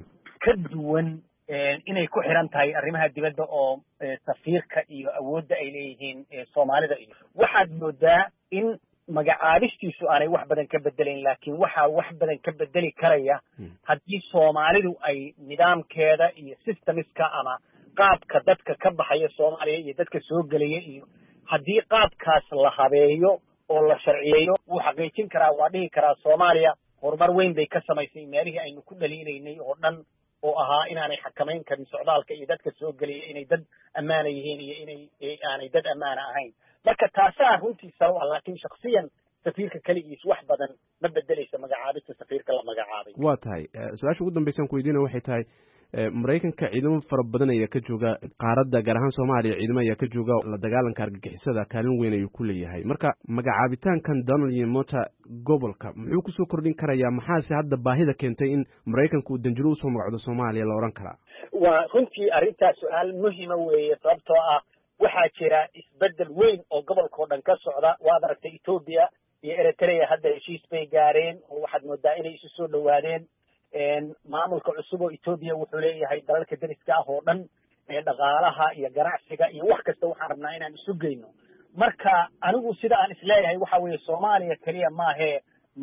ka duwan inay ku xiran tahay arrimaha dibadda oo safiirka iyo awoodda ay leeyihiin soomaalida iyo waxaad moodaa in magacaabistiisu aanay wax badan ka bedelayn laakiin waxaa wax badan ka bedeli karaya haddii soomaalidu ay nidaamkeeda iyo systemiska ama qaabka dadka ka baxaya soomaaliya iyo dadka soo gelaya iyo haddii qaabkaas la habeeyo oo la sharciyeeyo wuu xaqiijin karaa waa dhihi karaa soomaaliya horumar weyn bay ka samaysay meelihii aynu ku dhaliinaynay oo dhan oo ahaa inaanay xakamayn karin socdaalka iyo dadka soo gelaya inay dad ammaana yihiin iyo inay aanay dad ammaana ahayn marka taasaa runtii sabab ah laakiin shaksiyan safiirka keligiis wax badan ma bedelaysa magacaabista safiirka la magacaabay waa tahay su-aasha ugu dambaysan ku weydiina waxay tahay maraykanka ciidamo fara badan ayaa ka jooga qaaradda gaar ahaan soomaaliya ciidamo ayaa ka jooga la dagaalanka argagixisada kaalin weyn ayuu ku leeyahay marka magacaabitaankan donald yamamoto gobolka muxuu kusoo kordhin karayaa maxaase hadda baahida keentay in maraykanka uu danjiro usoo magacdo soomaaliya la odhan karaa waa runtii arrintaas su-aal muhima weeye sababtoo ah waxaa jira isbeddel weyn oo gobolkao dhan ka socda waad aragtay etoobiya iyo eritrea hadda heshiis bay gaareen oo waxaad moodaa inay isu soo dhowaadeen maamulka cusub oo etoobiya wuxuu leeyahay dalalka deriska ah oo dhan dhaqaalaha iyo ganacsiga iyo wax kasta waxaan rabnaa inaan isu geyno marka anigu sida aan isleeyahay waxa weeye soomaaliya keliya maahee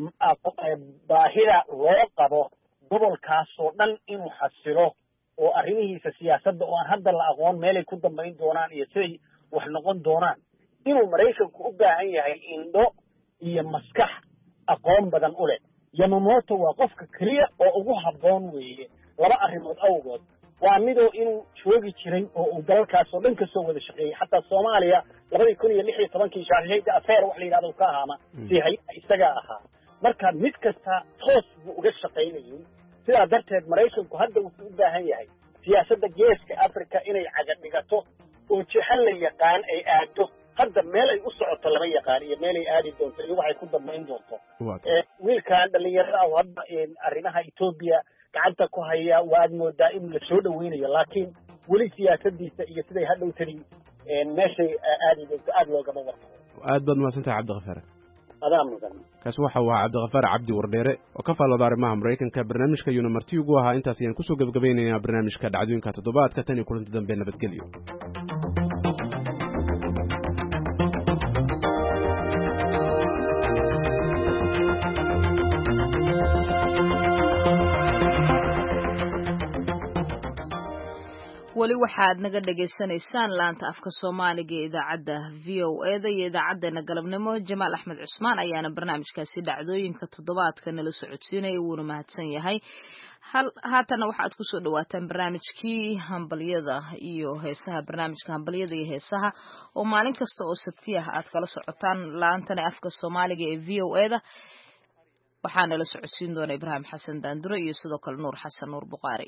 baahida loo qabo gobolkaasoo dhan inuu xasilo oo arrimihiisa siyaasadda oo aan hadda la aqoon meelay ku dambayn doonaan iyo siday wax noqon doonaan inuu maraykanku u baahan yahay indho iyo maskax aqoon badan u leh yamamoto waa qofka keliya oo ugu habboon weeye laba arrimood awgood waa midoo inuu joogi jiray oo uu dalalkaasoo dhan kasoo wada shaqeeyey xataa soomaaliya labadii kun iyo lix iyo tobankii shaahiyada afeer wax la yidhahdo ka ahaama si hay-a isagaa ahaa marka mid kasta toos buu uga shaqaynayay sidaa darteed maraykanku hadda wuxuu u baahan yahay siyaasadda geeska africa inay caga dhigato oo jexan la yaqaan ay aado hadda meel ay u socoto lama yaqaan iyo meel ay aadi doonto iyo waxay ku dambayn doonto wiilkan dhalinyarada oo hadda arrimaha etoobiya gacanta ku haya waad moodaa in la soo dhaweynayo laakiin weli siyaasadiisa iyo siday hadhow tani meeshay aadi doonto aada loogama warto aad baad mahadsantahay cabdikafaar adaa mudan kaasi waxa uu ahaa cabdikafaar cabdi wardheere oo ka faallada arrimaha maraykanka barnaamijka yuuna marti ugu ahaa intaas ayaan kusoo gebagabaynaynaa barnaamijka dhacdooyinka toddobaadka tan iyo kulanti dambe nabadgelyo weli waxaad naga dhagaysanaysaan laanta afka soomaaliga ee idaacadda v o e da iyo idaacadeena galabnimo. Jamaal Axmed Cusmaan ayaana barnaamijkaasi dhacdooyinka toddobaadka nala socodsiinaya, wuuna mahadsan yahay. haatana waxaad kusoo dhawaataan barnaamijkii hambalyada iyo heesaha barnaamijka hambalyada iyo heesaha oo maalin kasta oo sabti ah aad kala socotaan laantana afka soomaaliga ee v o e da. waxaana la socodsiin doona Ibraahim Xasan Daandure iyo sidoo kale Nuur Xasan Nuur Buqaari.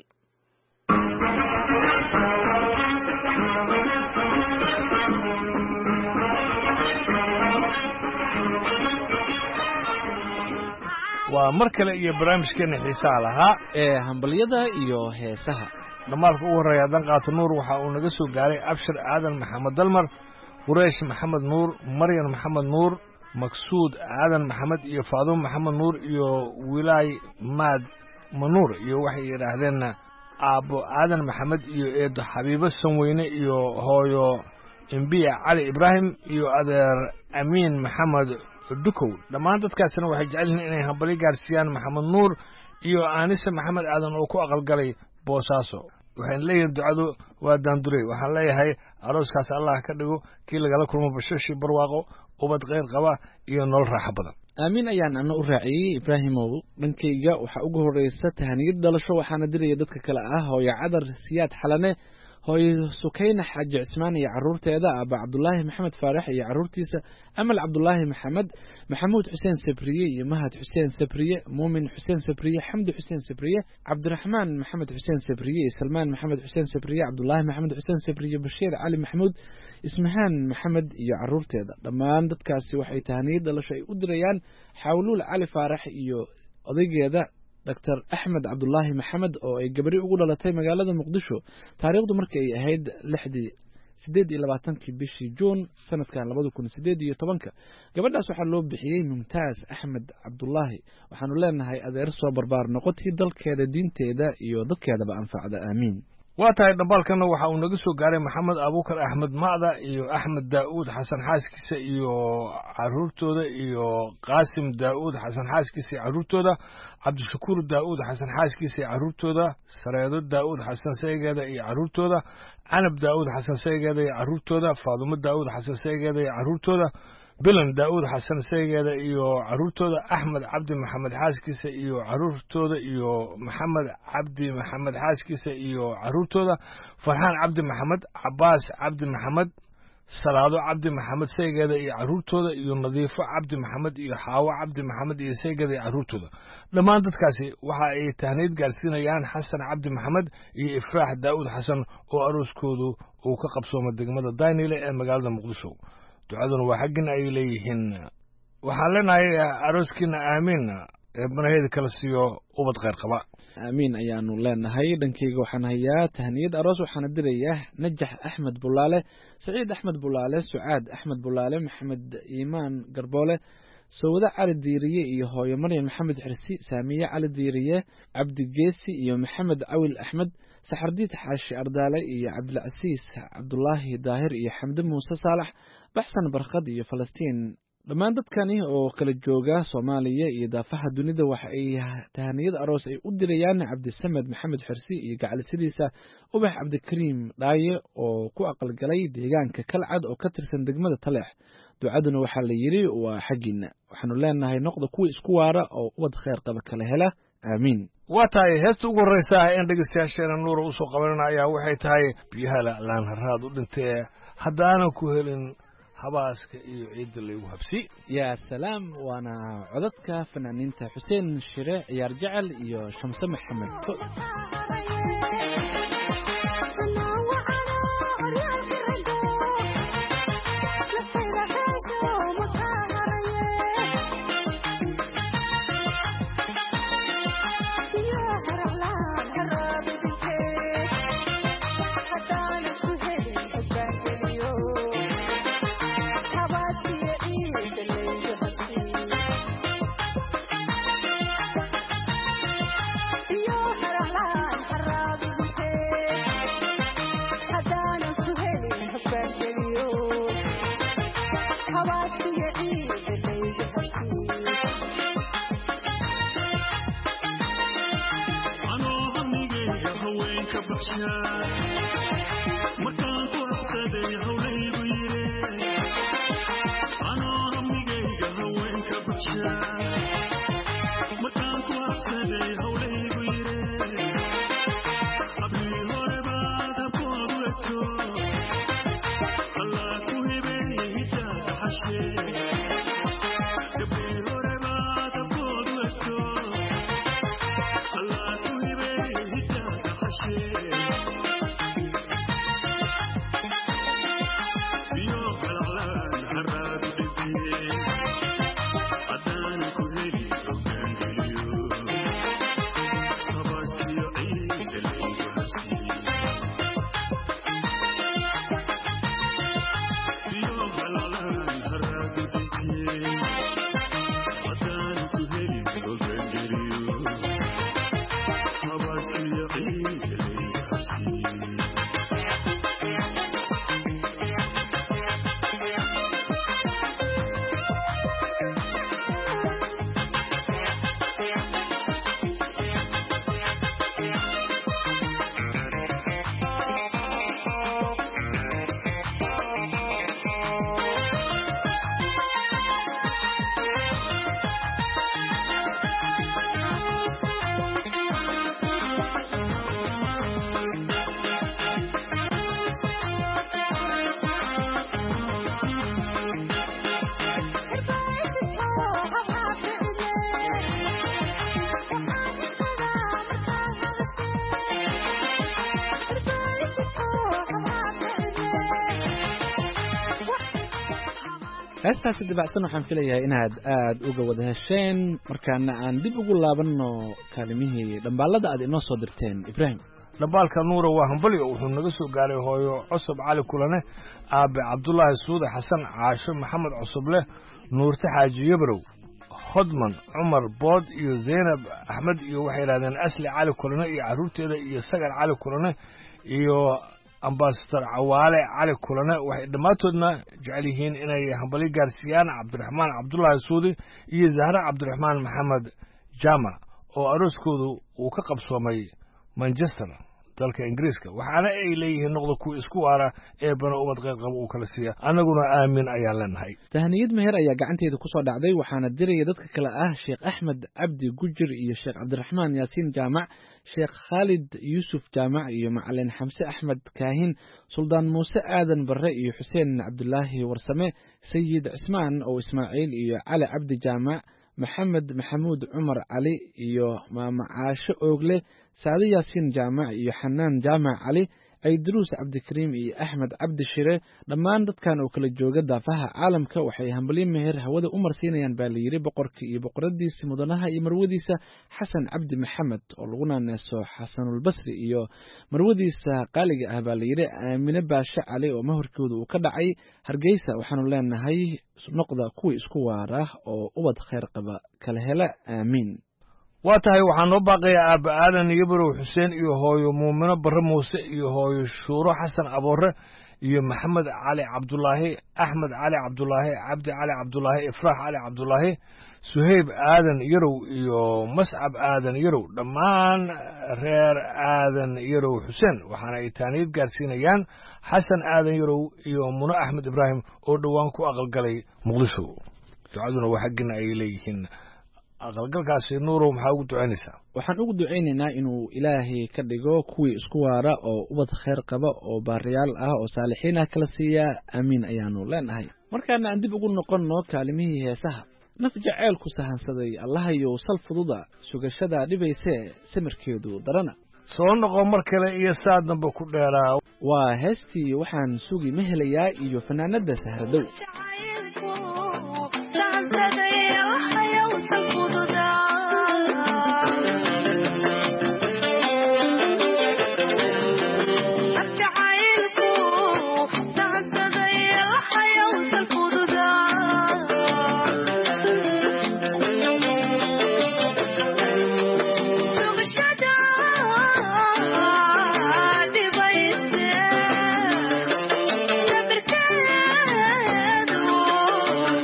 waa mar kale iyo barnaamijkeena xiisaha lahaa ee hambalyada iyo heesaha. dhamaalka ugu horeeya dan qaato nuur waxa uu naga soo gaaray Abshir Aadan Maxamed Dalmar, Quraysh Maxamed Nuur, Maryan Maxamed Nuur, Maqsuud Aadan Maxamed iyo Faadum Maxamed Nuur iyo Wilaay Maad Manuur iyo waxay yiraahdeen Aabo Aadan Maxamed iyo Eedo Xabiibo Sanweyne iyo hooyo Imbiya Cali Ibrahim iyo adeer Amiin Maxamed Dukow. dhammaan dadkaasina waxay jecel yihiin inay hambali gaarsiiyaan Maxamed Nuur iyo Aanisa Maxamed Aadan oo ku aqalgalay Boosaaso. waxaan leeyahay ducadu waa Daandurey. waxaan leeyahay arooskaas Allah ka dhigo kii lagala kulmo bashashi barwaaqo ubad qeyr qaba iyo nolol raaxo badan. aamin ayaan ana u raaciyay Ibraahimow. dhankayga waxa ugu horeysa tahaniyad dhalasho waxaana diraya dadka kale ah hooyo Cadar Siyaad Xalane, hooyo Sukayna Xaaji Cismaan iyo caruurteeda, Aba Cabdullaahi Maxamed Faarax iyo caruurtiisa, Amal Cabdullaahi Maxamed, Maxamuud Xuseen Sabriye iyo Mahad Xuseen Sabriye, Muumin Xuseen Sabriye, Xamdi Xuseen Sabriye, Cabdiraxmaan Maxamed Xuseen Sabriye, Salmaan Maxamed Xuseen Sabriye, Cabdullaahi Maxamed Xuseen Sabriye, Bashiir Cali Maxamuud, Ismahaan Maxamed iyo caruurteeda. dhammaan dadkaasi waxay tahaniyad dhalasho ay u dirayaan Xawluul Cali Faarax iyo odaygeeda Doctor Axmed Cabdullaahi Maxamed oo ay gabadhi ugu dhalatay magaalada Muqdisho taariikhdu markii ay ahayd lixdii sideed iyo labaatankii bishii Juun sanadkan labada kun sideed iyo tobanka. gabadhaas waxaa loo bixiyay Mumtaaz Axmed Cabdullaahi. waxaanu leenahay adeer soo barbaar noqotii dalkeeda diinteeda iyo dadkeedaba anfacda. aamiin. waa tahay dhambaalkana waxa uu naga soo gaaray Maxamed Abuukar Axmed Macda iyo Axmed Daa'uud Xasan xaaskiisa iyo caruurtooda iyo Qaasim Daa'uud Xasan xaaskiisa iyo caruurtooda, Cabdishakuur Daa'uud Xasan xaaskiisa iyo caruurtooda, Sareedo Daa'uud Xasan saygeeda iyo caruurtooda, Canab Daa'uud Xasan saygeeda iyo caruurtooda, Faadumo Daa'uud Xasan saygeeda iyo caruurtooda, bilan Daa'uud Xasan saygeeda iyo caruurtooda, Axmed Cabdi Maxamed xaaskiisa iyo caruurtooda iyo Maxamed Cabdi Maxamed xaaskiisa iyo caruurtooda, Farxaan Cabdi Maxamed, Cabaas Cabdi Maxamed, Salaado Cabdi Maxamed saygeeda iyo caruurtooda iyo Nadiifo Cabdi Maxamed iyo Xaawo Cabdi Maxamed iyo saygeeda iyo caruurtooda. dhammaan dadkaasi waxa ay tahniyad gaarsiinayaan Xasan Cabdi Maxamed iyo Ifraax Daa'uud Xasan oo arooskoodu uu ka qabsoomay degmada Daynile ee magaalada Muqdisho. ducaduna waa xaggina ay leeyihiin. waxaan leenahay arooskiina aamiin, eebanaheeda kala siiyo ubad kheyr qaba. aamiin ayaanu leenahay. dhankayga waxaan hayaa tahniyad aroos waxaana diraya Najax Axmed Bulaale, Saciid Axmed Bulaale, Sucaad Axmed Bulaale, Maxamed Iimaan Garboole, Sawda Cali Diiriye iyo hooyo Maryan Maxamed Xirsi, Saamiye Cali Diiriye, Cabdi Geesi iyo Maxamed Cawil Axmed, Saxardiid Xaashi Ardaale iyo Cabdilcasiis Cabdullaahi Daahir iyo Xamdi Muuse Saalax, Baxsan Barkad iyo Falastiin. dhammaan dadkani oo kala jooga Soomaaliya iyo daafaha dunida waxa ay tahaniyad aroos ay u dirayaan Cabdisamed Maxamed Xirsi iyo gacalisidiisa Ubax Cabdikariim Dhaaye oo ku aqalgalay deegaanka Kalcad oo ka tirsan degmada Taleex. ducaduna waxaa la yiri waa xaggina. waxaanu leenahay noqda kuwa isku waara oo ubad kheyr qaba kala hela. aamiin. waa tahay heesta ugu horreysa in dhegeystayaasheena nuura usoo qabanana ayaa waxay tahay biyaha la'aan haraad u dhintee haddaanan ku helin habaaska iyo ciidda laygu habsi. yaa salaam. waana codadka fanaaniinta Xuseen Shire Ciyaar Jecel iyo Shamse Maxamed. Hello, heestaasi dabacsan waxaan filayaa inaad aada uga wada hesheen markaana aan dib ugu laabanno kaalimihii dhambaalada aad inoo soo dirteen ibraahim. dhambaalka nuura waa hambaliga wuxuu naga soo gaaray hooyo cusub cali kulane aabe cabdulaahi suude xasan caasho maxamed cusuble nuurte xaaji yabrow hodman cumar bood iyo zaynab axmed iyo waxay yidhahdeen asli cali kulane iyo carruurteeda iyo sagar cali kulane iyo ambasador cawaale cali kulane waxay dhammaantoodna jecel yihiin inay hambali gaarsiiyaan cabdiraxmaan cabdulaahi suudi iyo zahre cabdiraxmaan maxamed jaamac oo arooskoodu uu ka qabsoomay manchester dalka ingiriiska waxaana ay leeyihiin noqda kuwa isku waara ee bana ubad qayr qabo uu kala siiya annaguna aamin ayaan leenahay. tahniyad meher ayaa gacanteeda ku soo dhacday waxaana diraya dadka kale ah sheekh axmed cabdi gujir iyo sheekh cabdiraxmaan yaasiin jaamac sheekh khaalid yuusuf jaamac iyo macalin xamse axmed kaahin suldaan muuse aadan barre iyo xuseen cabdulaahi warsame sayid cismaan oo ismaaciil iyo cali cabdi jaamac maxamed maxamuud cumar cali iyo maamacaasho oogle saade yaasiin jaamac iyo xanaan jaamac cali aydaruus cabdikariim iyo axmed cabdi shire dhammaan dadkan oo kala jooga daafaha caalamka waxay hambalyo meher hawada u marsiinayaan baa layidhi boqorka iyo boqoradiisa mudanaha iyo marwadiisa xasan cabdi maxamed oo lagu naaneeso xasanulbasri iyo marwadiisa qaaliga ah baa layidhi aamine baashe cali oo mahorkooda uu ka dhacay hargeysa waxaanu leenahay noqda kuwii isku waara oo ubad khayr qaba kala hela aamiin. waa tahay waxaa noo baaqaya aabba aadan yabrow xuseen iyo hooyo muumino barre muuse iyo hooyo shuuro xasan aboore iyo maxamed cali cabdulaahi axmed cali cabdulaahi cabdi cali cabdulaahi ifraax cali cabdulaahi suhayb aadan yarow iyo mascab aadan yarow dhammaan reer aadan yarow xuseen waxaana ay taaniyad gaarsiinayaan xasan aadan yarow iyo muno axmed ibraahim oo dhowaan ku aqalgalay muqdisho ducaduna waa xaggina ay leeyihiin aqalgalkaasi nuurow maxaa ugu ducaynaysaa? waxaan ugu ducaynaynaa inuu ilaahay ka dhigo kuwii isku waara oo ubad khayr qaba oo baariyaal ah oo saalixiin ah kala siiya aamiin ayaanu leenahay. markaana aan dib ugu noqonno kaalimihii heesaha naf jaceylku sahansaday allahayow sal fududa sugashada dhibaysee samirkeedu darana soo noqo mar kale iyo saa dambe ku dheeraa waa heestii waxaan sugi ma helayaa iyo fanaanada sahradow. Thank you.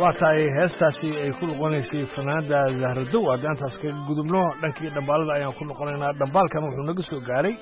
waa tahay heestaasi ay ku noqonaysay fanaanda zahradow haddii intaas kaga gudubno dhankii dhambaalada ayaan ku noqonaynaa dhambaalkan wuxuu naga soo gaaray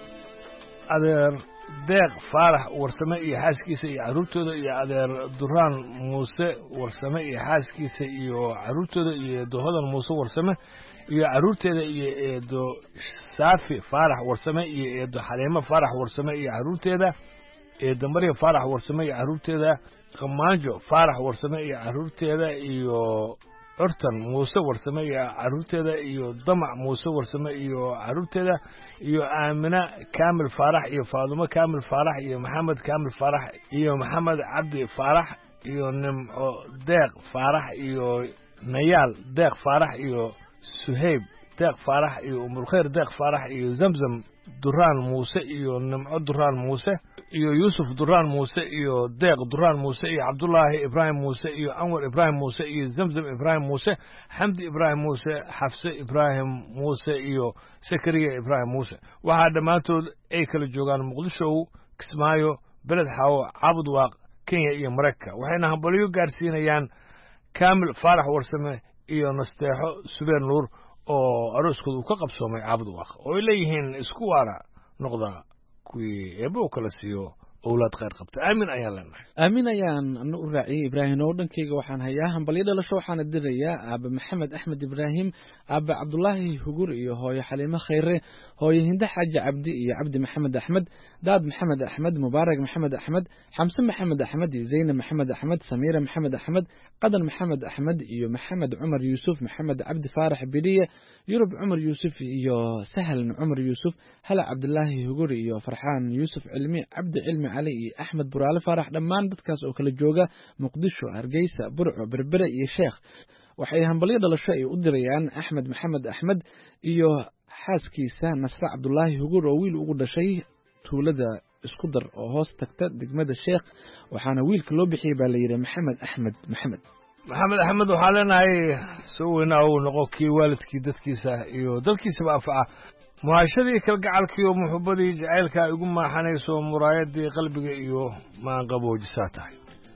adeer deeq faarax warsame iyo xaaskiisa iyo carruurtooda iyo adeer duraan muuse warsame iyo xaaskiisa iyo carruurtooda iyo eedo hodan muuse warsame iyo carruurteeda iyo eedo saafi faarax warsame iyo eedo xaliimo faarax warsame iyo carruurteeda eedo maryam faarax warsame iyo carruurteeda qamaanjo faarax warsame iyo carruurteeda iyo curtan muuse warsame iyo carruurteeda iyo damac muuse warsame iyo carruurteeda iyo aamina kaamil faarax iyo faadumo kaamil faarax iyo maxamed kaamil faarax iyo maxamed cabdi faarax iyo nimco deeq faarax iyo nayaal deeq faarax iyo suhayb deeq faarax iyo umulkhayr deeq faarax iyo zamzam duraan muuse iyo nimco duraan muuse iyo yuusuf duraan muuse iyo deeq duraan muuse iyo cabdullaahi ibraahim muuse iyo anwar ibraahim muuse iyo zamzam ibraahim muuse xamdi ibraahim muuse xafse ibraahim muuse iyo sakariya ibraahim muuse waxaa dhammaantood ay kala joogaan muqdisho kismaayo beled xaawo caabudwaaq kenya iyo maraykanka waxayna hambalyo gaarsiinayaan kaamil faarax warsame iyo nasteexo subeer nuur oo arooskooda uu ka qabsoomay caabudwaaq oo ay leeyihiin isku waara noqda kuwii eebbo kala siiyo owlaad khayr qabta aamin ayaan leenahay aamin ayaan ana u raaciyey ibraahim oo dhankayga waxaan hayaa hambalyo dhalasho waxaana dirayaa aaba maxamed axmed ibraahim aaba cabdulaahi hugur iyo hooyo xaliimo khayre hooyo hinde xaaji cabdi iyo cabdi maxamed axmed daad maxamed axmed mubaarak maxamed axmed xamse maxamed axmed iyo zaynab maxamed axmed samiira maxamed axmed qadan maxamed axmed iyo maxamed cumar yuusuf maxamed cabdi faarax bidhiye yurub cumar yuusuf iyo sahlan cumar yuusuf hala cabdulaahi hugur iyo farxaan yuusuf cilmi cabdi cilmi cali iyo axmed buraale faarax dhammaan dadkaas oo kala jooga muqdisho hargeysa burco berbere iyo sheekh waxay hambalyo dhalasho ay u dirayaan axmed maxamed axmed iyo xaaskiisa nasre cabdulaahi hugur oo wiil ugu dhashay tuulada isku dar oo hoos tagta degmada sheekh waxaana wiilka loo bixiyey baa layidhi maxamed axmed maxamed maxamed axmed waxaa leenahay soo weynaa uu noqo kii waalidkii dadkiisa iyo dalkiisaba anfaca muhaashadii kalgacalkii oo muxubadii jacaylka igu maaxanayso muraayadii qalbiga iyo maanqaboojisaa tahay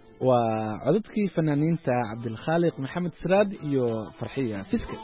waa codadkii fanaaniinta cabdilkhaaliq maxamed siraad iyo farxiya fiske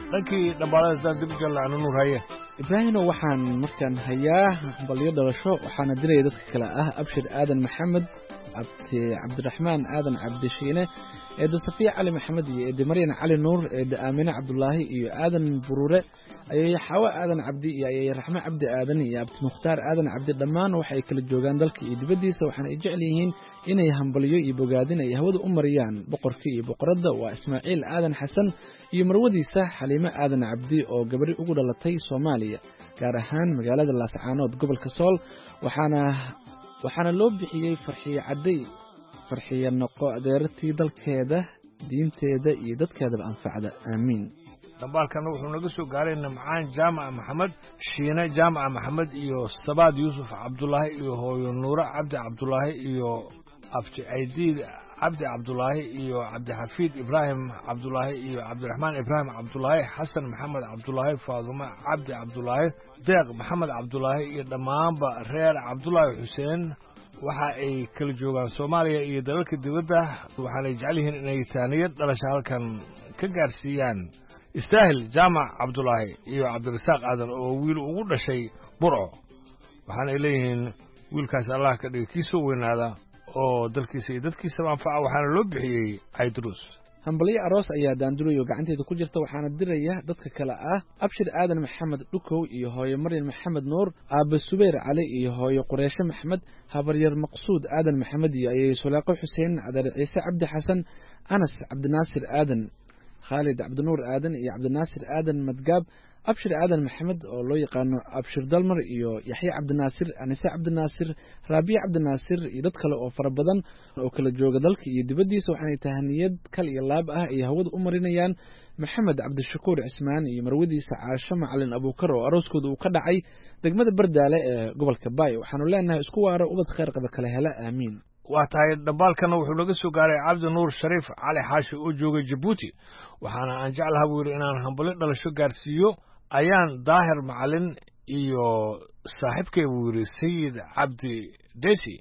dhankii dhambaaladaasdaan dib u jallacno nuur haye ibraahino waxaan markaan hayaa balyo dhalasho waxaana diraya dadka kale ah abshir aadan maxamed abti cabdiraxmaan aadan cabdishiine eedo safiya cali maxamed iyo eedo maryan cali nuur eedo aamine cabdulaahi iyo aadan buruure ayay xawa aadan cabdi iyo ayay raxme cabdi aadan iyo abti mukhtaar aadan cabdi dhammaan waxay kala joogaan dalka iyo dibaddiisa waxaana ay jecel yihiin inay hambalyo iyo bogaadin ay hawada u mariyaan boqorka iyo boqoradda waa ismaaciil aadan xasan iyo marwadiisa xaliime aadan cabdi oo gabadhi ugu dhalatay soomaaliya gaar ahaan magaalada laascaanood gobolka sool waxaana waxaana loo bixiyey farxiye cadday farxiye noqo adeertii dalkeeda diinteeda iyo dadkeedaba anfacda aamiin dhambaalkana wuxuu naga soo gaaray nimcaan jaamaca maxamed shiine jaamaca maxamed iyo sabaad yuusuf cabdulaahi iyo hooyo nuure cabdi cabdulaahi iyo abti caydiid cabdi cabdulaahi iyo cabdixafiid ibraahim cabdulaahi iyo cabdiraxmaan ibraahim cabdulaahi xasan maxamed cabdulaahi faadumo cabdi cabdulaahi deeq maxamed cabdulaahi iyo dhammaanba reer cabdulaahi xuseen waxa ay kala joogaan soomaaliya iyo dalalka dibadda waxaanay jecel yihiin inay taaniyad dhalasha halkan ka gaarsiiyaan istaahil jaamac cabdulaahi iyo cabdirasaaq aadan oo wiil ugu dhashay burco waxaanay leeyihiin wiilkaas allah ka dhigay kii soo weynaada oo dalkiisa iyo dadkiisaba anfaca waxaana loo bixiyey caydruus hambalyo aroos ayaa daandurayo gacanteeda ku jirta waxaana diraya dadka kale ah abshir aadan maxamed dhukow iyo hooyo maryan maxamed nuur aabbe subayr cali iyo hooyo qureyshe maxmed habaryar maqsuud aadan maxamed iyo ayay sulaaqo xuseen adeer ciise cabdi xasan anas cabdinaasir aadan khaalid cabdinuur aadan iyo cabdinaasir aadan madgaab abshir aadan maxamed oo loo yaqaano abshir dalmar iyo yaxya cabdinaasir anise cabdinaasir raabiya cabdinaasir iyo dad kale oo fara badan oo kala jooga dalka iyo dibaddiisa waxaanay tahaniyad kal iyo laab ah ay hawada u marinayaan maxamed cabdishakuur cismaan iyo marwadiisa caasho macalin abuukar oo arooskooda uu ka dhacay degmada bardaale ee gobolka baay waxaanu leenahay isku waaro ubad khayr qaba kala hela aamiin waa tahay dhambaalkana wuxuu naga soo gaaray cabdi nuur shariif cali xaashi oo joogay jabuuti waxaana aan jeclaha buu yidhi inaan hambalyo dhalasho gaarsiiyo ayaan daahir macalin iyo saaxiibkay buu yidhi sayid cabdi desi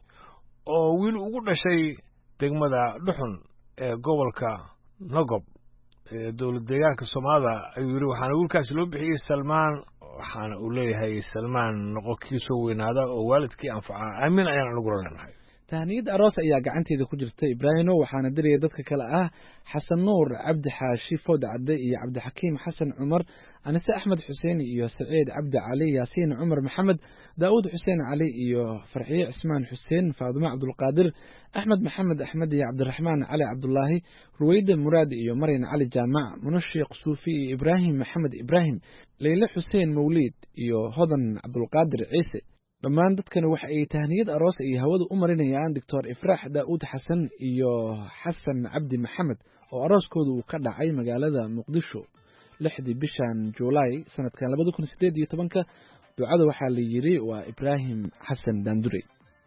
oo wiil ugu dhashay degmada dhuxun ee gobolka nogob ee dowlad deegaanka soomaalida ayuu yidhi waxaana wiilkaasi loo bixiyey salmaan waxaana uu leeyahay salmaan noqo kii soo weynaada oo waalidkii anfacaa aamiin ayaan anugula leenahay tahniyad aroos ayaa gacanteeda ku jirta ibraahino waxaana diraya dadka kale ah xasan nuur cabdi xaashi food cadde iyo cabdixakiim xasan cumar anise axmed xuseen iyo saciid cabdi cali yaasiin cumar maxamed daa'uud xuseen cali iyo farxiye cismaan xuseen faadumo cabdulqaadir axmed maxamed axmed iyo cabdiraxmaan cali cabdulaahi ruweyde muraad iyo maryan cali jaamac munashiiq suufi iyo ibraahim maxamed ibraahim leyle xuseen mawliid iyo hodan cabdulqaadir ciise dhammaan dadkani waxa ay tahniyad aroos ay hawada u marinayaan doctor ifraax daa'uud xasan iyo xasan cabdi maxamed oo arooskooda uu ka dhacay magaalada muqdisho lixdii bishan juulaay sanadkan labada kun sideed iyo tobanka ducada waxaa la yidhi waa ibraahim xasan daandure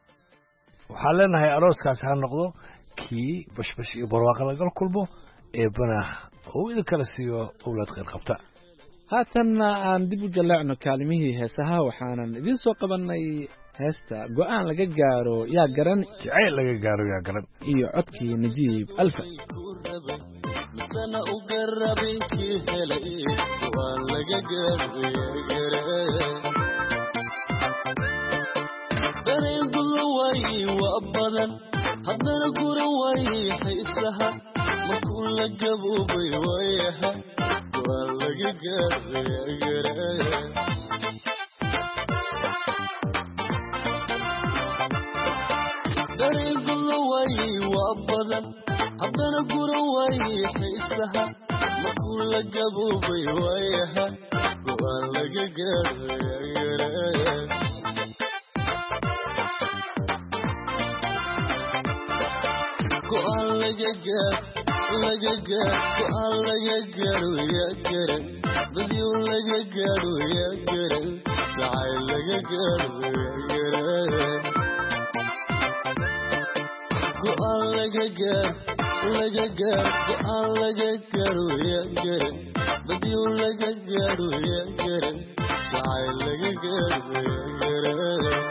waxaan leenahay arooskaas ha noqdo kii bashbash iyo barwaaqa lagal kulmo eebbana uu idin kala siiyo owlaad khayr qabta haatanna aan dib u jaleecno kaalimihii heesaha waxaanan idiin soo qabannay heesta go'aan laga gaaro yaa garan jacayl laga gaaro yaa garan iyo codkii najiib alfa misana u garabinkii helay go'aan laga gaaro yaa garan dareen gulo waayi waa badan haddana gura waayi xiisaha markuu la gaboobay waayaha dareengulo waayi waa badan haddana gura waayi xiisaha markuu la gaboobay waayaha go'aan laga gaaro go'aan laga gaaro laga gaaro go'aan laga gaaro yaa garan dadyo laga gaaro yaa garan jacayl laga gaaro yaa garan go'aan laga gaaro laga gaaro go'aan laga gaaro yaa garan dadyo laga gaaro yaa garan jacayl laga gaaro yaa garan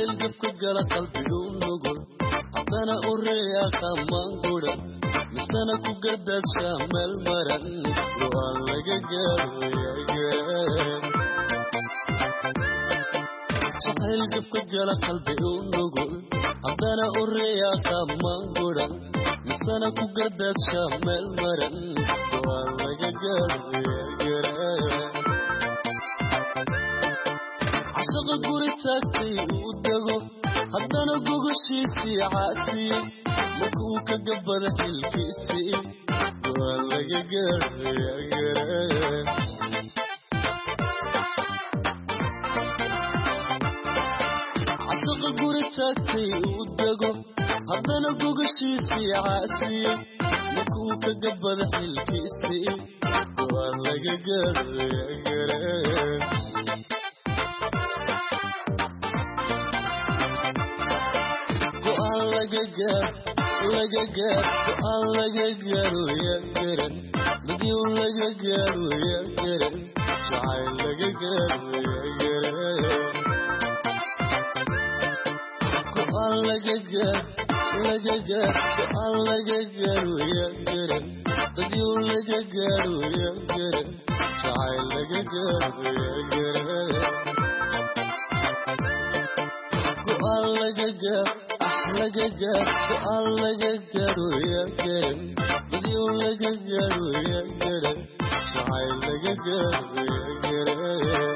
jacayl gabka gala qalbigu nugul haddana u reeyaqa maangudan misana ku gardaadsha meel maran go'aan laga gaadhoyageen jacayl gabka gala qalbigu nugul haddana u reeyaqa maangudan misana ku gardaadsha meel maran go'aan laga gaadhoyageen cashaqa guri taagtay uu dego haddana gogoshiisii caasiye markuu ka gabada xilkiisii go'aan laga gaadhoyageen cashaqa guri taagtay uu dego haddana gogoshiisii caasiye markuu ka gabada xilkiisii go'aan laga gaadhoyageen laga gaar laga gaar go'aan laga gaaro yaa garan dadii laga gaaro yaa garan jacayl laga gaaro yaa garan go'aan laga gaar laga gaar go'aan laga gaaro yaa garan dadii laga gaaro yaa garan jacayl laga gaaro yaa garan go'aan laga gaar laga gaar go'aan laga gaaro yaa garan dadii laga gaaro yaa garan jacayl laga gaaro yaa garan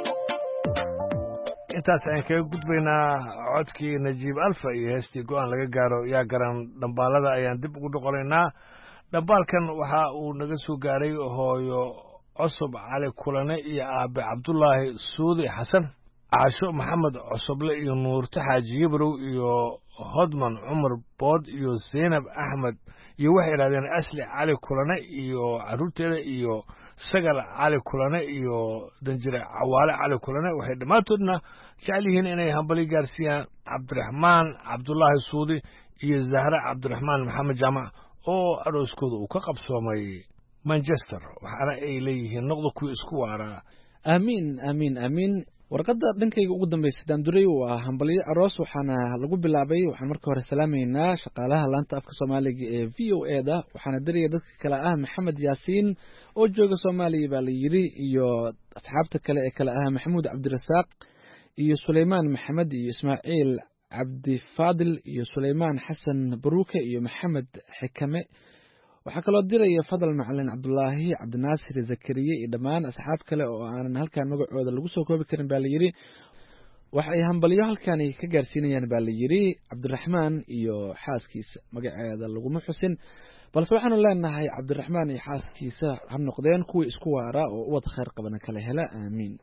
intaas ayaan kaga gudbaynaa codkii najiib alfa iyo heestii go'aan laga gaaro yaa garan dhambaalada ayaan dib ugu noqonaynaa dhambaalkan waxa uu naga soo gaaray hooyo cusub cali kulane iyo aabe cabdulaahi suudi xasan caasho maxamed cosoble iyo nuurta xaaji yibrow iyo hodman cumar bood iyo zaynab axmed iyo waxay yidhahdeen asli cali kulane iyo carruurteeda iyo sagal cali kulane iyo danjire cawaale cali kulane waxay dhammaantoodna jecel yihiin inay hambali gaarsiiyaan cabdiraxmaan cabdulaahi suudi iyo zahre cabdiraxmaan maxamed jaamac oo arooskooda uu ka qabsoomay manchester waxaana ay leeyihiin noqda kuwii isku waaraa aamiin aamiin aamiin warqadda dhankayga ugu dambaysa daanduray waa hambalyo aroos waxaana lagu bilaabay waxaan marka hore salaamaynaa shaqaalaha laanta afka soomaaliga ee v o e da waxaana daraya dadka kale ah maxamed yaasiin oo jooga soomaaliya baa la yidhi iyo asxaabta kale ee kale ah maxamuud cabdirasaaq iyo suleymaan maxamed iyo ismaaciil cabdifaadil iyo suleymaan xasan baruuke iyo maxamed xikame waxaa kaloo diraya fadal macalin cabdulaahi cabdinaasir zakariye iyo dhammaan asxaab kale oo aanan halkan magacooda lagu soo koobi karin baa la yidhi waxa ay hambalyo halkani ka gaarsiinayaan baa la yidhi cabdiraxmaan iyo xaaskiisa magaceeda laguma xusin balse waxaanu leenahay cabdiraxmaan iyo xaaskiisa ha noqdeen kuwii isku waara oo uwad khayr qabana kala hela aamiin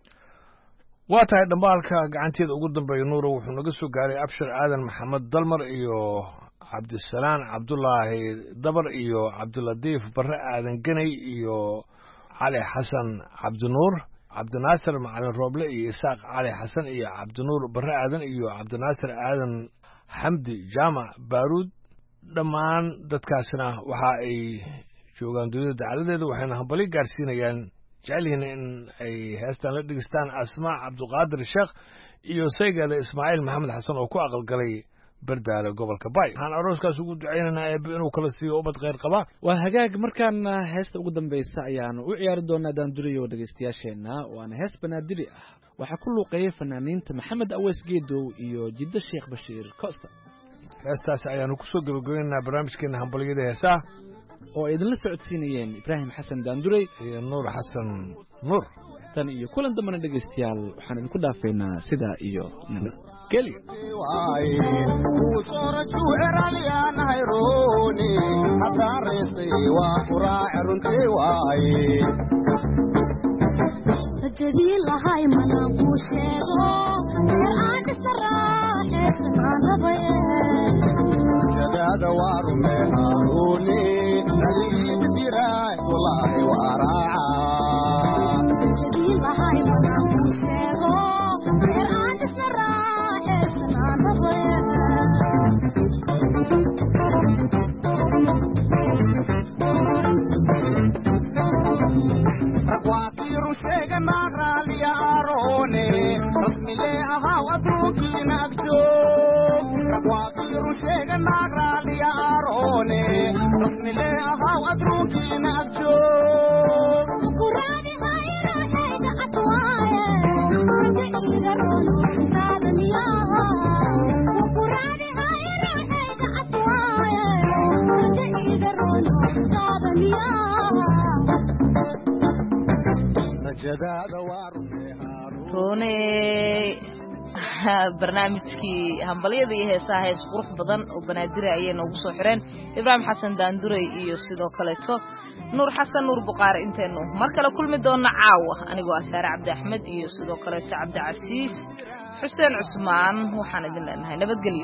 waa tahay dhambaalka gacanteeda ugu dambeeya nuuro wuxuu naga soo gaaray abshir aadan maxamed dalmar iyo cabdisalaan cabdulaahi dabar iyo cabdilatiif barre aadan ganay iyo cali xasan cabdinuur cabdinaasir macalin rooble iyo isaaq cali xasan iyo cabdinuur barre aadan iyo cabdinaasir aadan xamdi jaamac baaruud dhammaan dadkaasina waxa ay joogaan dunida dacaladeeda waxayna hambali gaarsiinayaan jecel yihiin in ay heestan la dhegeystaan asmaa cabdiqaadir sheekh iyo saygeeda ismaaciil maxamed xasan oo ku aqalgalay bardaale gobolka bay waxaan arooskaas ugu ducaynaynaa eebbe inuu kala siiyo ubad khayr qaba waa hagaag markaana heesta ugu dambaysa ayaanu u ciyaari doonaa daanduriyo dhegaystayaasheenna waana hees banaadiri ah waxaa ku luuqeeyay fanaaniinta maxamed aweys geedow iyo jiddo sheekh bashiir costa heestaas ayaanu ku soo gabagabaynaynaa barnaamijkeena hambalyada heesaha oo ay idinla socodsiinayeen ibraahim xasan daanduray iyo nuur xasan nuur tan iyo kulan dambana dhegaystayaal waxaan idinku dhaafaynaa sidaa iyo nabadgelyo rajadii lahay mana kuu sheego aan isaraaxeesan rabaye jadaada waa rumeehauni naligiisa diraay walaahi waa raaca rajadii lahay mana kuu sheego aan isaraaxeesan rabaye ragwaatiiru sheega naaqraaliya aaroone rasmile adduunkii naagjoog ragwaaqiiru sheega naag raaliyaarone rasmile ahaw adduunkii naagjoog quraani hayra hayda atwaaye iga rono saadamiya quraani hayra hayda atwaaye iga rono saadamiya rajadaada waa rune barnaamijkii hambalyada iyo heesaha hees qurux badan oo banaadira ayay noogu soo xireen ibraahim xasan daanduray iyo sidoo kaleeto nuur xasan nuur buqaari inteenu mar kale kulmi doona caawa anigoo asaare cabdi axmed iyo sidoo kaleeto cabdicasiis xuseen cusmaan waxaan idin leenahay nabadgelyo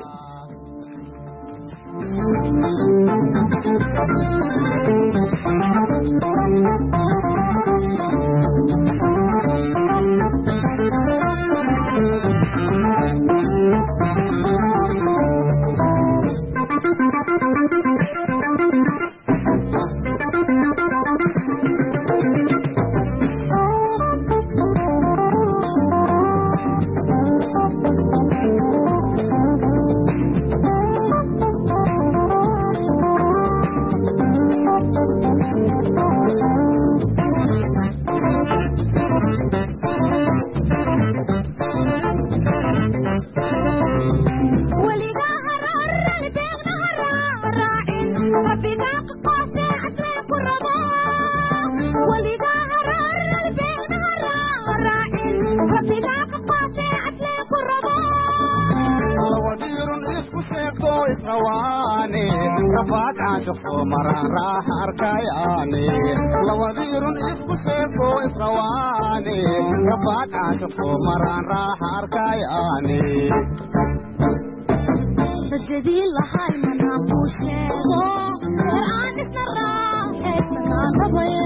maraan raax arkayaane lawadirun isku sheeko israwaane rabaad caashaqo maraan raax arkayaane rajadii lahay manaan kuu sheego aan isna raaxaysanaan rabay